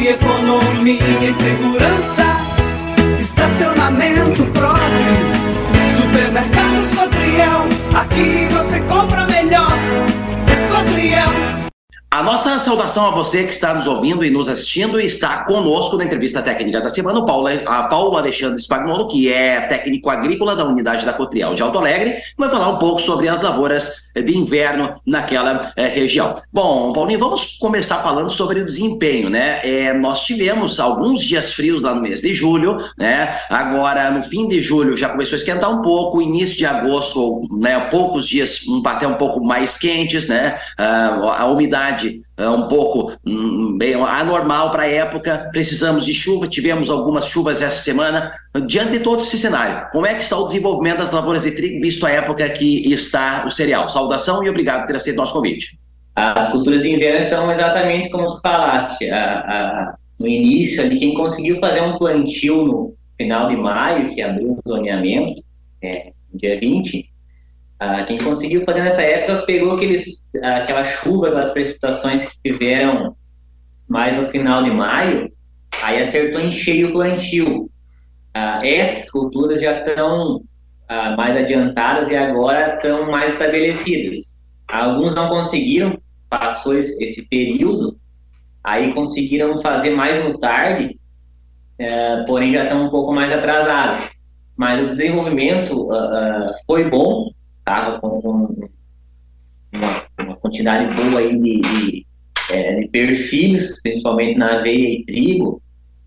economia e segurança, estacionamento próprio, supermercados Cotriel, aqui você compra melhor. Cotriel. A nossa saudação a você que está nos ouvindo e nos assistindo e está conosco na entrevista técnica da semana, o Paulo, a Paulo Alexandre Spagnolo, que é técnico agrícola da unidade da Cotriel de Alto Alegre, vai falar um pouco sobre as lavouras de inverno naquela é, região. Bom, Paulinho, vamos começar falando sobre o desempenho, né? É, nós tivemos alguns dias frios lá no mês de julho, né? Agora, no fim de julho já começou a esquentar um pouco, início de agosto, né? Poucos dias até um pouco mais quentes, né? Ah, a umidade é um pouco hum, bem anormal para a época, precisamos de chuva, tivemos algumas chuvas essa semana. Diante de todo esse cenário, como é que está o desenvolvimento das lavouras de trigo, visto a época que está o cereal? Saudação e obrigado por ter aceito nosso convite. As culturas de inverno estão exatamente como tu falaste, a, a, no início ali, quem conseguiu fazer um plantio no final de maio, que abriu o zoneamento, é, dia vinte, Uh, quem conseguiu fazer nessa época pegou aqueles, uh, aquela chuva, aquelas precipitações que tiveram mais no final de maio, aí acertou em cheio o plantio. Uh, essas culturas já estão uh, mais adiantadas e agora estão mais estabelecidas. Alguns não conseguiram, passou esse, esse período, aí conseguiram fazer mais no tarde, uh, porém já estão um pouco mais atrasados. Mas o desenvolvimento uh, uh, foi bom, estava com, com uma, uma quantidade boa aí de, de, é, de perfis, principalmente na aveia e trigo,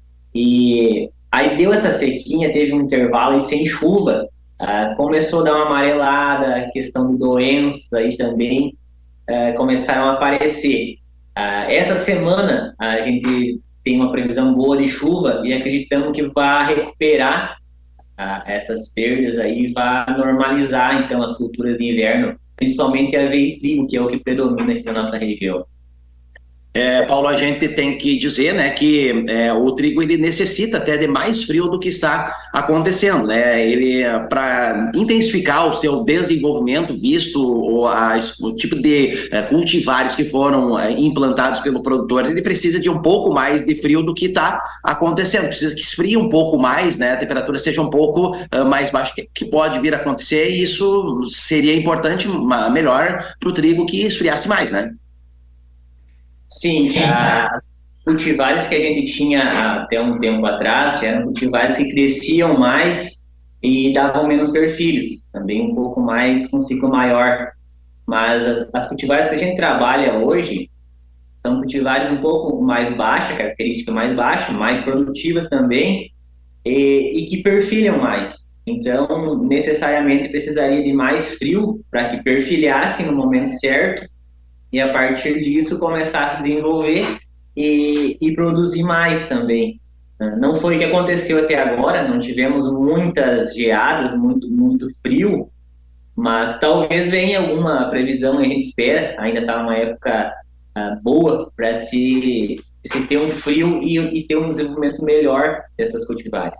e aí deu essa sequinha, teve um intervalo e sem chuva, ah, começou a dar uma amarelada, questão de doenças aí também ah, começaram a aparecer. Ah, essa semana a gente tem uma previsão boa de chuva e acreditamos que vai recuperar Ah, essas perdas aí, vai normalizar então as culturas de inverno, principalmente a aveia e trigo, que é o que predomina aqui na nossa região. É, Paulo, a gente tem que dizer, né, que é, o trigo ele necessita até de mais frio do que está acontecendo, né? Ele, para intensificar o seu desenvolvimento, visto o, a, o tipo de é, cultivares que foram é, implantados pelo produtor, ele precisa de um pouco mais de frio do que está acontecendo, precisa que esfrie um pouco mais, né? A temperatura seja um pouco uh, mais baixa, que, que pode vir a acontecer, e isso seria importante, uma, melhor para o trigo que esfriasse mais, né? Sim, as cultivares que a gente tinha até um tempo atrás eram cultivares que cresciam mais e davam menos perfis, também um pouco mais com ciclo maior. Mas as, as cultivares que a gente trabalha hoje são cultivares um pouco mais baixas, característica mais baixa, mais produtivas também, e, e que perfilham mais. Então, necessariamente precisaria de mais frio para que perfilhasse no momento certo, e a partir disso começar a se desenvolver e, e produzir mais também. Não foi o que aconteceu até agora, não tivemos muitas geadas, muito, muito frio, mas talvez venha alguma previsão, a gente espera, ainda está numa época uh, boa para se, se ter um frio e, e ter um desenvolvimento melhor dessas cultivares.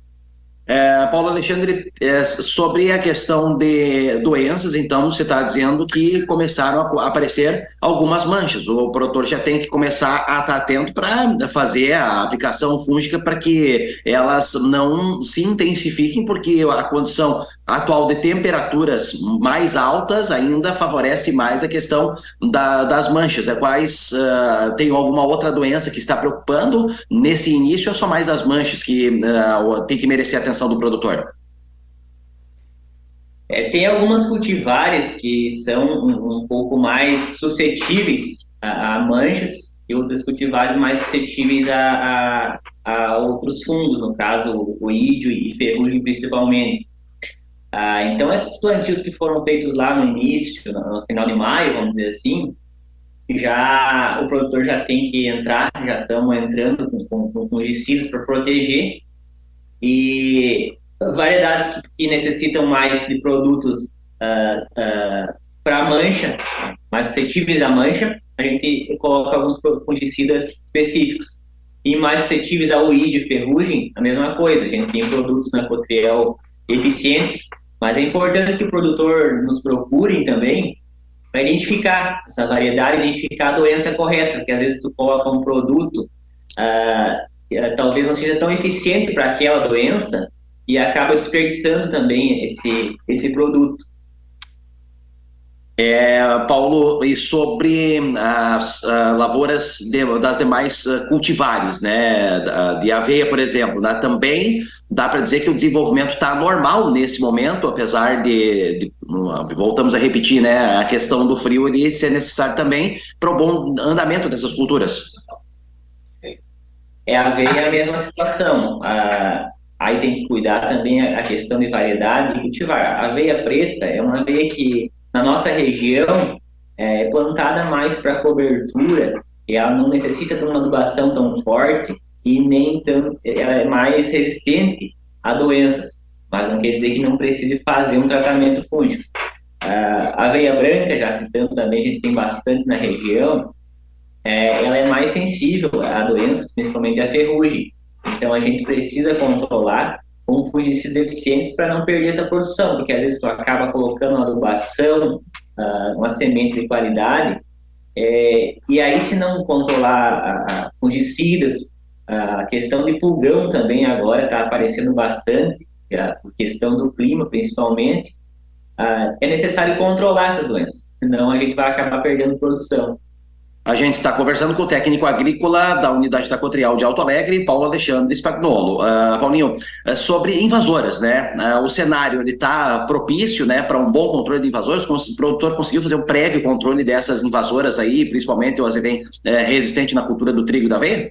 É, Paulo Alexandre, é, sobre a questão de doenças, então você está dizendo que começaram a aparecer algumas manchas. O produtor já tem que começar a estar atento para fazer a aplicação fúngica para que elas não se intensifiquem, porque a condição atual de temperaturas mais altas ainda favorece mais a questão da, das manchas. É, quais uh, tem alguma outra doença que está preocupando nesse início, ou só mais as manchas que uh, tem que merecer atenção do produtor? É, tem algumas cultivares que são um, um pouco mais suscetíveis a, a manchas e outras cultivares mais suscetíveis a, a, a outros fungos, no caso o ídio e ferrugem principalmente. Ah, então esses plantios que foram feitos lá no início, no, no final de maio, vamos dizer assim, já o produtor já tem que entrar, já estamos entrando com, com, com fungicidas para proteger. E variedades que, que necessitam mais de produtos uh, uh, para mancha, mais suscetíveis à mancha, a gente coloca alguns fungicidas específicos. E mais suscetíveis ao ídio e ferrugem, a mesma coisa. A gente tem produtos na Cotriel eficientes, mas é importante que o produtor nos procure também para identificar essa variedade, identificar a doença correta, porque às vezes tu coloca um produto uh, uh, talvez não seja tão eficiente para aquela doença e acaba desperdiçando também esse, esse produto. É, Paulo, e sobre as uh, lavouras de, das demais uh, cultivares, né, de aveia, por exemplo, né, também dá para dizer que o desenvolvimento está normal nesse momento, apesar de, de, voltamos a repetir, né, a questão do frio ele ser necessário também para o bom andamento dessas culturas. É, a aveia é a mesma situação, ah, aí tem que cuidar também a questão de variedade e cultivar. A aveia preta é uma aveia que na nossa região é plantada mais para cobertura, e ela não necessita de uma adubação tão forte e nem tão, ela é mais resistente a doenças, mas não quer dizer que não precise fazer um tratamento fúngico. A aveia branca, já citando também, a gente tem bastante na região, é, ela é mais sensível a doenças, principalmente a ferrugem, então a gente precisa controlar com fungicidas eficientes para não perder essa produção, porque às vezes tu acaba colocando uma adubação, uh, uma semente de qualidade, é, e aí se não controlar uh, fungicidas, uh, a questão de pulgão também agora está aparecendo bastante, a questão do clima principalmente, uh, é necessário controlar essas doenças, senão a gente vai acabar perdendo produção. A gente está conversando com o técnico agrícola da unidade da Cotriel de Alto Alegre, Paulo Alexandre Spagnolo. Uh, Paulinho, uh, sobre invasoras, né? Uh, o cenário está propício, né, para um bom controle de invasores. O produtor conseguiu fazer um prévio controle dessas invasoras aí, principalmente o azevém uh, resistente na cultura do trigo e da aveia?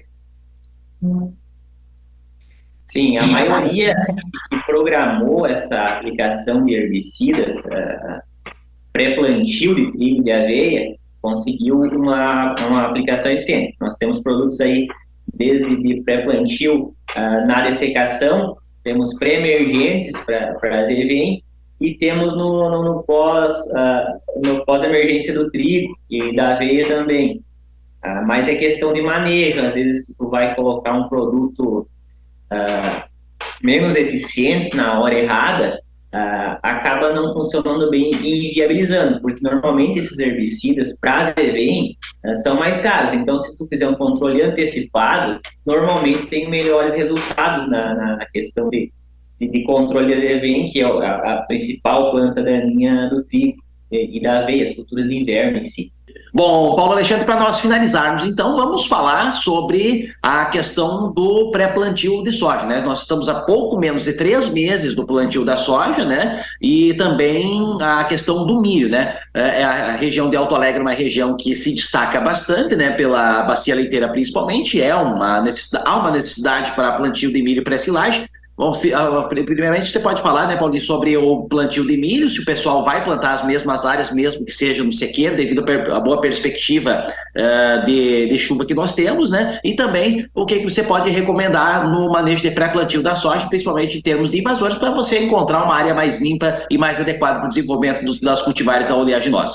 Sim, a maioria que programou essa aplicação de herbicidas uh, pré-plantio de trigo e de aveia conseguiu uma, uma aplicação eficiente. Nós temos produtos aí desde de pré-plantio uh, na dessecação, temos pré-emergentes para azevém e temos no, no, no, pós, uh, no pós-emergência do trigo e da aveia também. Uh, mas é questão de manejo, às vezes tu vai colocar um produto uh, menos eficiente na hora errada, Uh, acaba não funcionando bem e inviabilizando, porque normalmente esses herbicidas para azevém uh, são mais caros, então se tu fizer um controle antecipado, normalmente tem melhores resultados na, na, na questão de, de, de controle de azevém, que é a, a principal planta daninha do trigo e, e da aveia, as culturas de inverno em si. Bom, Paulo Alexandre, para nós finalizarmos, então, vamos falar sobre a questão do pré-plantio de soja, né? Nós estamos há pouco menos de três meses do plantio da soja, né? E também a questão do milho, né? É, a região de Alto Alegre é uma região que se destaca bastante, né? Pela bacia leiteira, principalmente, é uma necessidade, há uma necessidade para plantio de milho pré-silagem. Bom, primeiramente você pode falar, né, Paulinho, sobre o plantio de milho, se o pessoal vai plantar as mesmas áreas, mesmo que seja no sequeiro, devido à boa perspectiva uh, de, de chuva que nós temos, né, e também o que você pode recomendar no manejo de pré-plantio da soja, principalmente em termos de invasores, para você encontrar uma área mais limpa e mais adequada para o desenvolvimento dos, das cultivares da oleaginosa.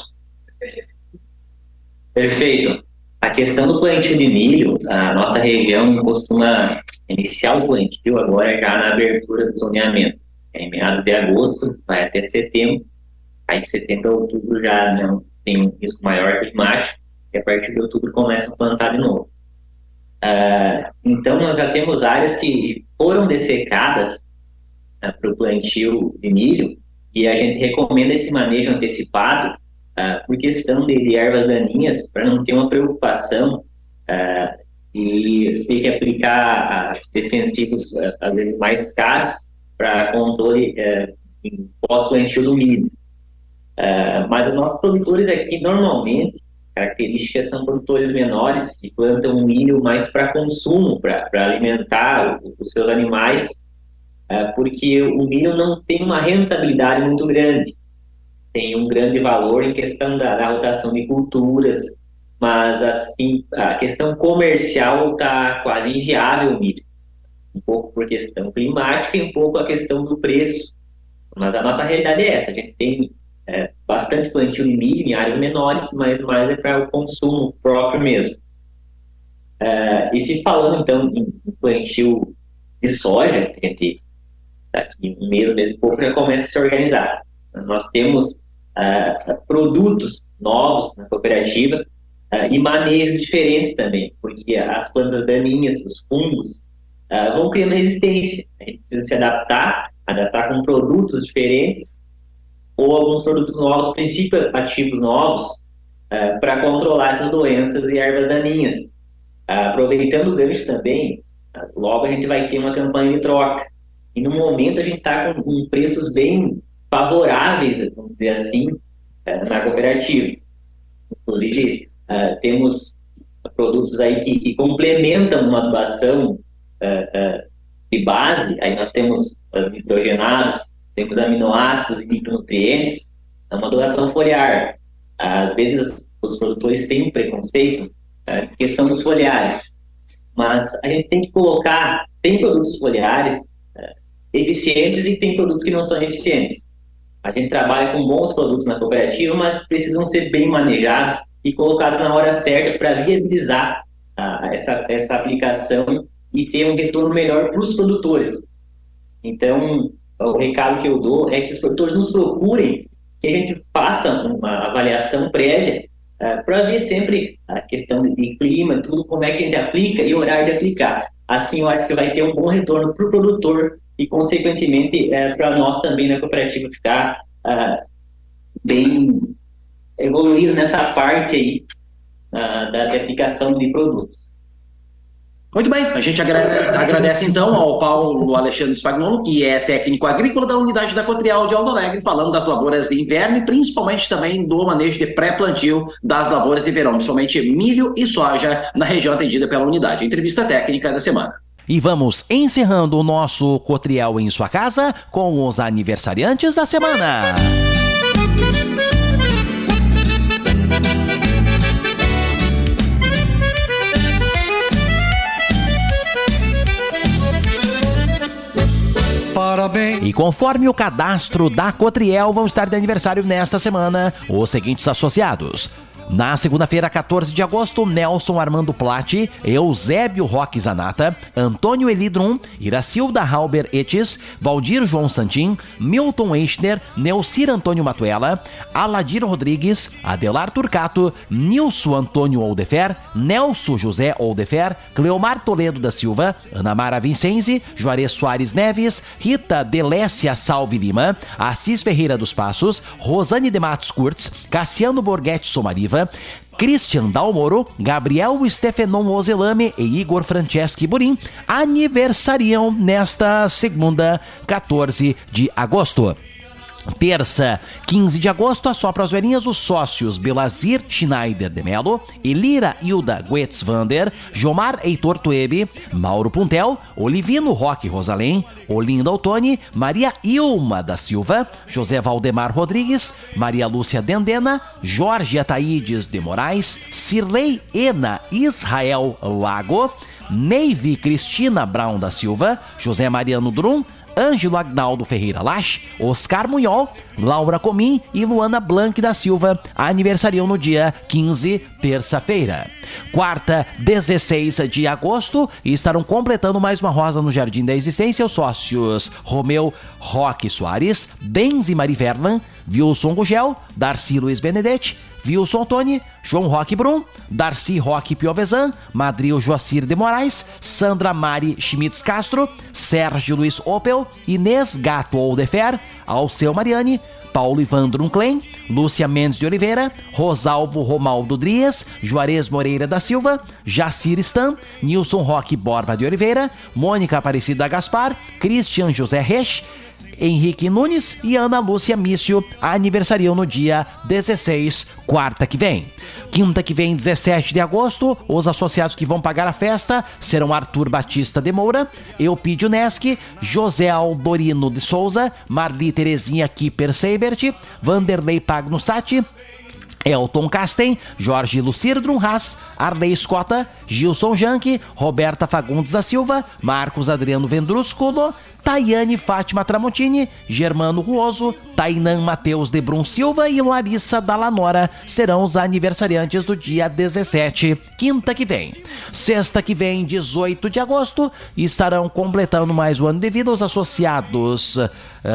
Perfeito. A questão do plantio de milho, a nossa região costuma iniciar o plantio agora já na abertura do zoneamento. É em meados de agosto, vai até setembro. Aí de setembro a outubro já não tem um risco maior climático, e a partir de outubro começa a plantar de novo. Uh, então nós já temos áreas que foram dessecadas uh, para o plantio de milho, e a gente recomenda esse manejo antecipado, Uh, por questão de, de ervas daninhas, para não ter uma preocupação uh, e ter que aplicar uh, defensivos, uh, às vezes, mais caros para controle uh, em pós-plantio do milho. Uh, mas os nossos produtores aqui, normalmente, características são produtores menores que plantam milho mais para consumo, para alimentar o, os seus animais, uh, porque o milho não tem uma rentabilidade muito grande. Tem um grande valor em questão da, da rotação de culturas, mas assim, a questão comercial está quase inviável o milho. Um pouco por questão climática e um pouco a questão do preço. Mas a nossa realidade é essa, a gente tem é, bastante plantio de milho em áreas menores, mas mais é para o consumo próprio mesmo. É, e se falando então em plantio de soja, a gente daqui um mês, um mês e pouco já começa a se organizar. Nós temos uh, produtos novos na cooperativa uh, e manejos diferentes também, porque as plantas daninhas, os fungos, uh, vão criando resistência. A gente precisa se adaptar, adaptar com produtos diferentes ou alguns produtos novos, princípios ativos novos, uh, para controlar essas doenças e ervas daninhas. Uh, aproveitando o gancho também, uh, logo a gente vai ter uma campanha de troca. E no momento a gente está com, com preços bem favoráveis, vamos dizer assim, uh, na cooperativa. Inclusive, uh, temos produtos aí que, que complementam uma adubação uh, uh, de base. Aí nós temos uh, nitrogenados, temos aminoácidos e micronutrientes, é uma doação foliar. Às vezes os produtores têm preconceito em questão dos foliares, mas a gente tem que colocar, tem produtos foliares é, eficientes e tem produtos que não são eficientes. A gente trabalha com bons produtos na cooperativa, mas precisam ser bem manejados e colocados na hora certa para viabilizar a, essa, essa aplicação e ter um retorno melhor para os produtores. Então, o recado que eu dou é que os produtores nos procurem, que a gente faça uma avaliação prévia uh, para ver sempre a questão de, de clima, tudo, como é que a gente aplica e o horário de aplicar. Assim, eu acho que vai ter um bom retorno para o produtor e, consequentemente, uh, para nós também na cooperativa ficar uh, bem evoluído nessa parte aí uh, da, da aplicação de produtos. Muito bem, a gente agrade- agradece então ao Paulo Alexandre Spagnolo, que é técnico agrícola da unidade da Cotriel de Alto Alegre, falando das lavouras de inverno e principalmente também do manejo de pré-plantio das lavouras de verão, principalmente milho e soja na região atendida pela unidade. Entrevista técnica da semana. E vamos encerrando o nosso Cotriel em sua casa com os aniversariantes da semana. Parabéns. E conforme o cadastro da Cotriel, vão estar de aniversário nesta semana os seguintes associados. Na segunda-feira, quatorze de agosto, Nelson Armando Platti, Eusébio Roque Zanata, Antônio Elidrum, Iracilda Halber Etes, Valdir João Santim, Milton Eichner, Neucir Antônio Matuela, Aladir Rodrigues, Adelar Turcato, Nilson Antônio Oldefer, Nelson José Oldefer, Cleomar Toledo da Silva, Ana Mara Vincenzi, Juarez Soares Neves, Rita Delécia Salve Lima, Assis Ferreira dos Passos, Rosane de Matos Kurtz, Cassiano Borghetti Somariva, Christian Dalmoro, Gabriel Stefenon Ozelame e Igor Franceschi Burim aniversariam nesta segunda, quatorze de agosto. Terça, quinze de agosto, assopra as velhinhas os sócios Belazir Schneider de Mello, Elira Hilda Goetz Vander, Jomar Heitor Tuebe, Mauro Puntel, Olivino Roque Rosalém, Olinda Ottoni, Maria Ilma da Silva, José Valdemar Rodrigues, Maria Lúcia Dendena, Jorge Ataídes de Moraes, Cirlei Ena Israel Lago, Neive Cristina Brown da Silva, José Mariano Drum, Ângelo Agnaldo Ferreira Lache, Oscar Munhol, Laura Comim e Luana Blanc da Silva aniversariam no dia quinze, terça-feira. Quarta, dezesseis de agosto, e estarão completando mais uma rosa no Jardim da Existência os sócios Romeu Roque Soares, Denzi Mariverlan, Wilson Gugel, Darcy Luiz Benedetti, Wilson Tony, João Roque Brum, Darcy Roque Piovesan, Madril Joacir de Moraes, Sandra Mari Schmitz Castro, Sérgio Luiz Opel, Inês Gato Oldefer, Alceu Mariani, Paulo Ivandro Klein, Lúcia Mendes de Oliveira, Rosalvo Romaldo Drias, Juarez Moreira da Silva, Jacir Stan, Nilson Roque Borba de Oliveira, Mônica Aparecida Gaspar, Christian José Resch, Henrique Nunes e Ana Lúcia Mício aniversariam no dia dezesseis, quarta que vem. Quinta que vem, dezessete de agosto, os associados que vão pagar a festa serão Arthur Batista de Moura, Eupídio Neschi, José Alborino de Souza, Marli Terezinha Kipper Seibert, Vanderlei Pagno Sati, Elton Casten, Jorge Lucir Drunhaas, Arley Escota, Gilson Janke, Roberta Fagundes da Silva, Marcos Adriano Vendrúsculo, Tayane Fátima Tramontini, Germano Ruoso, Tainan Matheus de Brum Silva e Larissa Dallanora serão os aniversariantes do dia dezessete, quinta que vem. Sexta que vem, dezoito de agosto, estarão completando mais um ano de vida os associados uh,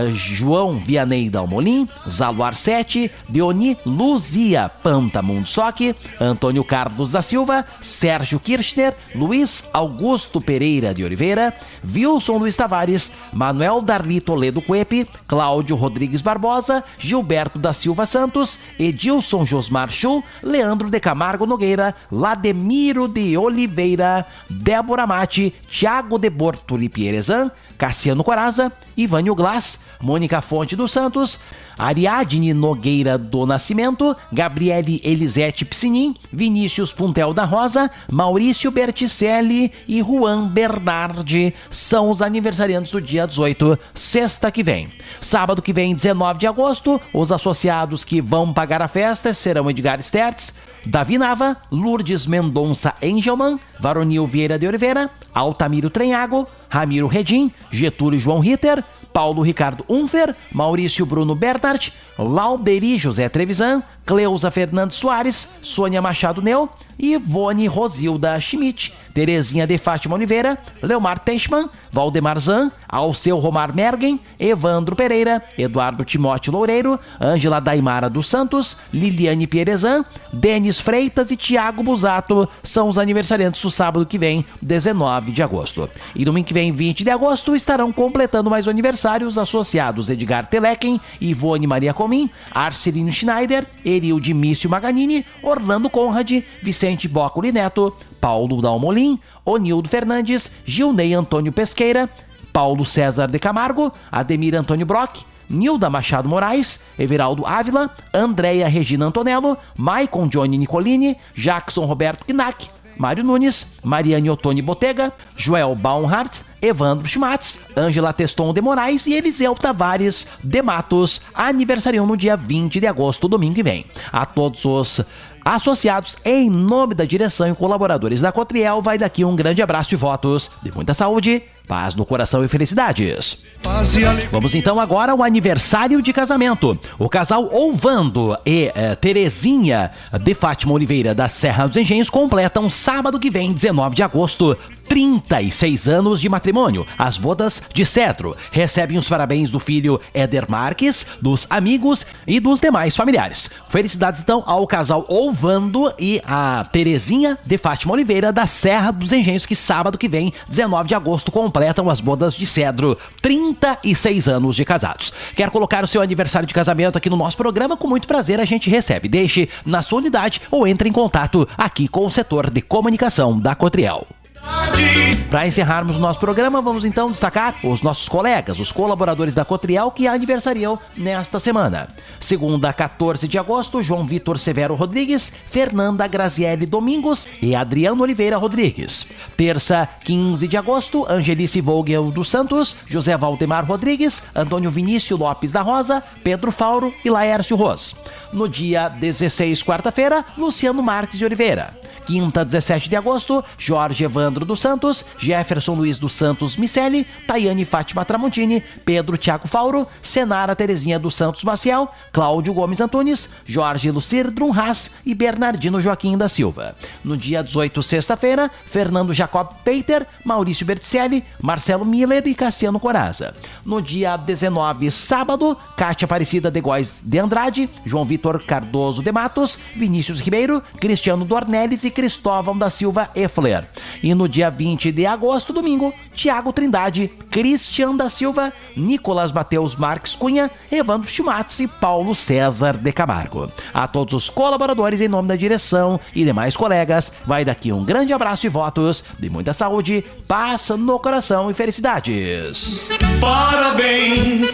João Vianney Dalmolin, Zaluar sete, Deoni Luzia Pantamundsock, Antônio Carlos da Silva, Sérgio Kirchner, Luiz Augusto Pereira de Oliveira, Wilson Luiz Tavares, Manuel Darli Toledo Cuepe, Cláudio Rodrigues Barbosa, Gilberto da Silva Santos, Edilson Josmar Schul, Leandro de Camargo Nogueira, Lademiro de Oliveira, Débora Mate, Thiago de Bortoli Pierezan, Cassiano Coraza, Ivânio Glass, Mônica Fonte dos Santos, Ariadne Nogueira do Nascimento, Gabriele Elisete Piscinin, Vinícius Puntel da Rosa, Maurício Berticelli e Juan Bernardi são os aniversariantes do dia dezoito, sexta que vem. Sábado que vem, dezenove de agosto, os associados que vão pagar a festa serão Edgar Stertz, Davi Nava, Lourdes Mendonça Engelman, Varonil Vieira de Oliveira, Altamiro Trenhago, Ramiro Redim, Getúlio João Ritter, Paulo Ricardo Unfer, Maurício Bruno Bernard, Lauberi José Trevisan, Cleusa Fernandes Soares, Sônia Machado Neu, Ivone Rosilda Schmidt, Terezinha de Fátima Oliveira, Leomar Teichmann, Valdemar Zan, Alceu Romar Mergen, Evandro Pereira, Eduardo Timóteo Loureiro, Ângela Daimara dos Santos, Liliane Pierezan, Denis Freitas e Tiago Busato são os aniversariantes do sábado que vem, dezenove de agosto. E domingo que vem, vinte de agosto, estarão completando mais o aniversário os associados Edgar Telecken, Ivone Maria Comim, Arcelino Schneider, Erilde Mício Maganini, Orlando Conrad, Vicente Boccoli Neto, Paulo Dalmolin, Onildo Fernandes, Gilney Antônio Pesqueira, Paulo César de Camargo, Ademir Antônio Brock, Nilda Machado Moraes, Everaldo Ávila, Andréia Regina Antonello, Maicon Johnny Nicolini, Jackson Roberto Knack, Mário Nunes, Mariane Ottoni Botega, Joel Baumhart, Evandro Schmatz, Ângela Teston de Moraes e Eliseu Tavares de Matos aniversariam no dia vinte de agosto, domingo que vem. A todos os associados, em nome da direção e colaboradores da Cotriel, vai daqui um grande abraço e votos de muita saúde, paz no coração e felicidades. Vamos então agora ao aniversário de casamento. O casal Ouvando e eh, Terezinha de Fátima Oliveira da Serra dos Engenhos completam sábado que vem, dezenove de agosto, trinta e seis anos de matrimônio. As bodas de cedro recebem os parabéns do filho Éder Marques, dos amigos e dos demais familiares. Felicidades então ao casal Ouvando e a Terezinha de Fátima Oliveira da Serra dos Engenhos, que sábado que vem, dezenove de agosto, completam as bodas de cedro, trinta e seis anos de casados. Quer colocar o seu aniversário de casamento aqui no nosso programa? Com muito prazer a gente recebe. Deixe na sua unidade ou entre em contato aqui com o setor de comunicação da Cotriel. Para encerrarmos o nosso programa, vamos então destacar os nossos colegas, os colaboradores da Cotriel que aniversariam nesta semana. Segunda, quatorze de agosto, João Vitor Severo Rodrigues, Fernanda Graziele Domingos e Adriano Oliveira Rodrigues. Terça, quinze de agosto, Angelice Vogel dos Santos, José Valdemar Rodrigues, Antônio Vinícius Lopes da Rosa, Pedro Fauro e Laércio Ros. No dia dezesseis, quarta-feira, Luciano Marques de Oliveira. Quinta, dezessete de agosto, Jorge Evandro dos Santos, Jefferson Luiz dos Santos Micelli, Tayane Fátima Tramontini, Pedro Tiago Fauro, Senara Terezinha dos Santos Maciel, Cláudio Gomes Antunes, Jorge Lucir Drunhaas e Bernardino Joaquim da Silva. No dia dezoito, sexta-feira, Fernando Jacob Peiter, Maurício Berticelli, Marcelo Miller e Cassiano Coraza. No dia dezenove, sábado, Cátia Aparecida de Góes de Andrade, João Vitor Cardoso de Matos, Vinícius Ribeiro, Cristiano Dornelles e Cristóvão da Silva Effler. E no dia vinte de agosto, domingo, Tiago Trindade, Cristian da Silva, Nicolas Mateus Marques Cunha, Evandro Schmatz e Paulo César de Camargo. A todos os colaboradores, em nome da direção e demais colegas, vai daqui um grande abraço e votos de muita saúde, paz no coração e felicidades. Parabéns,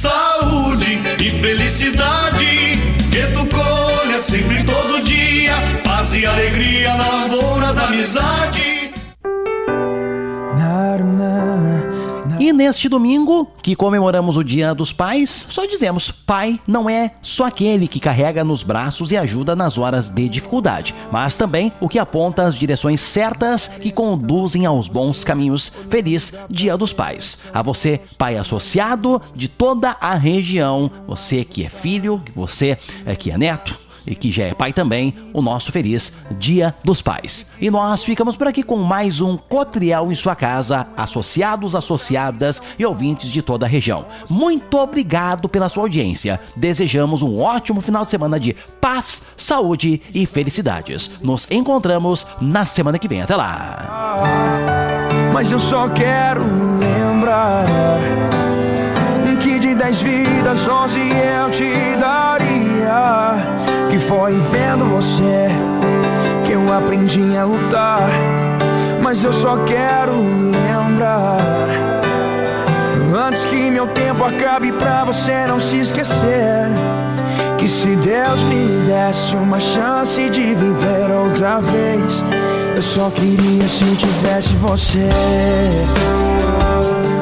saúde e felicidade, que tu colha sempre todo dia, paz e alegria na lavoura da amizade. E E neste domingo, que comemoramos o Dia dos Pais, só dizemos: pai não é só aquele que carrega nos braços e ajuda nas horas de dificuldade, mas também o que aponta as direções certas que conduzem aos bons caminhos. Feliz Dia dos Pais. A você, pai associado de toda a região, você que é filho, você que é neto e que já é pai também, o nosso feliz Dia dos Pais. E nós ficamos por aqui com mais um Cotriel em sua casa, associados, associadas e ouvintes de toda a região. Muito obrigado pela sua audiência. Desejamos um ótimo final de semana de paz, saúde e felicidades. Nos encontramos na semana que vem. Até lá! Mas eu só quero lembrar que de dez vidas, onze eu te daria. Que foi vendo você que eu aprendi a lutar. Mas eu só quero lembrar, antes que meu tempo acabe, pra você não se esquecer, que se Deus me desse uma chance de viver outra vez, eu só queria se eu tivesse você.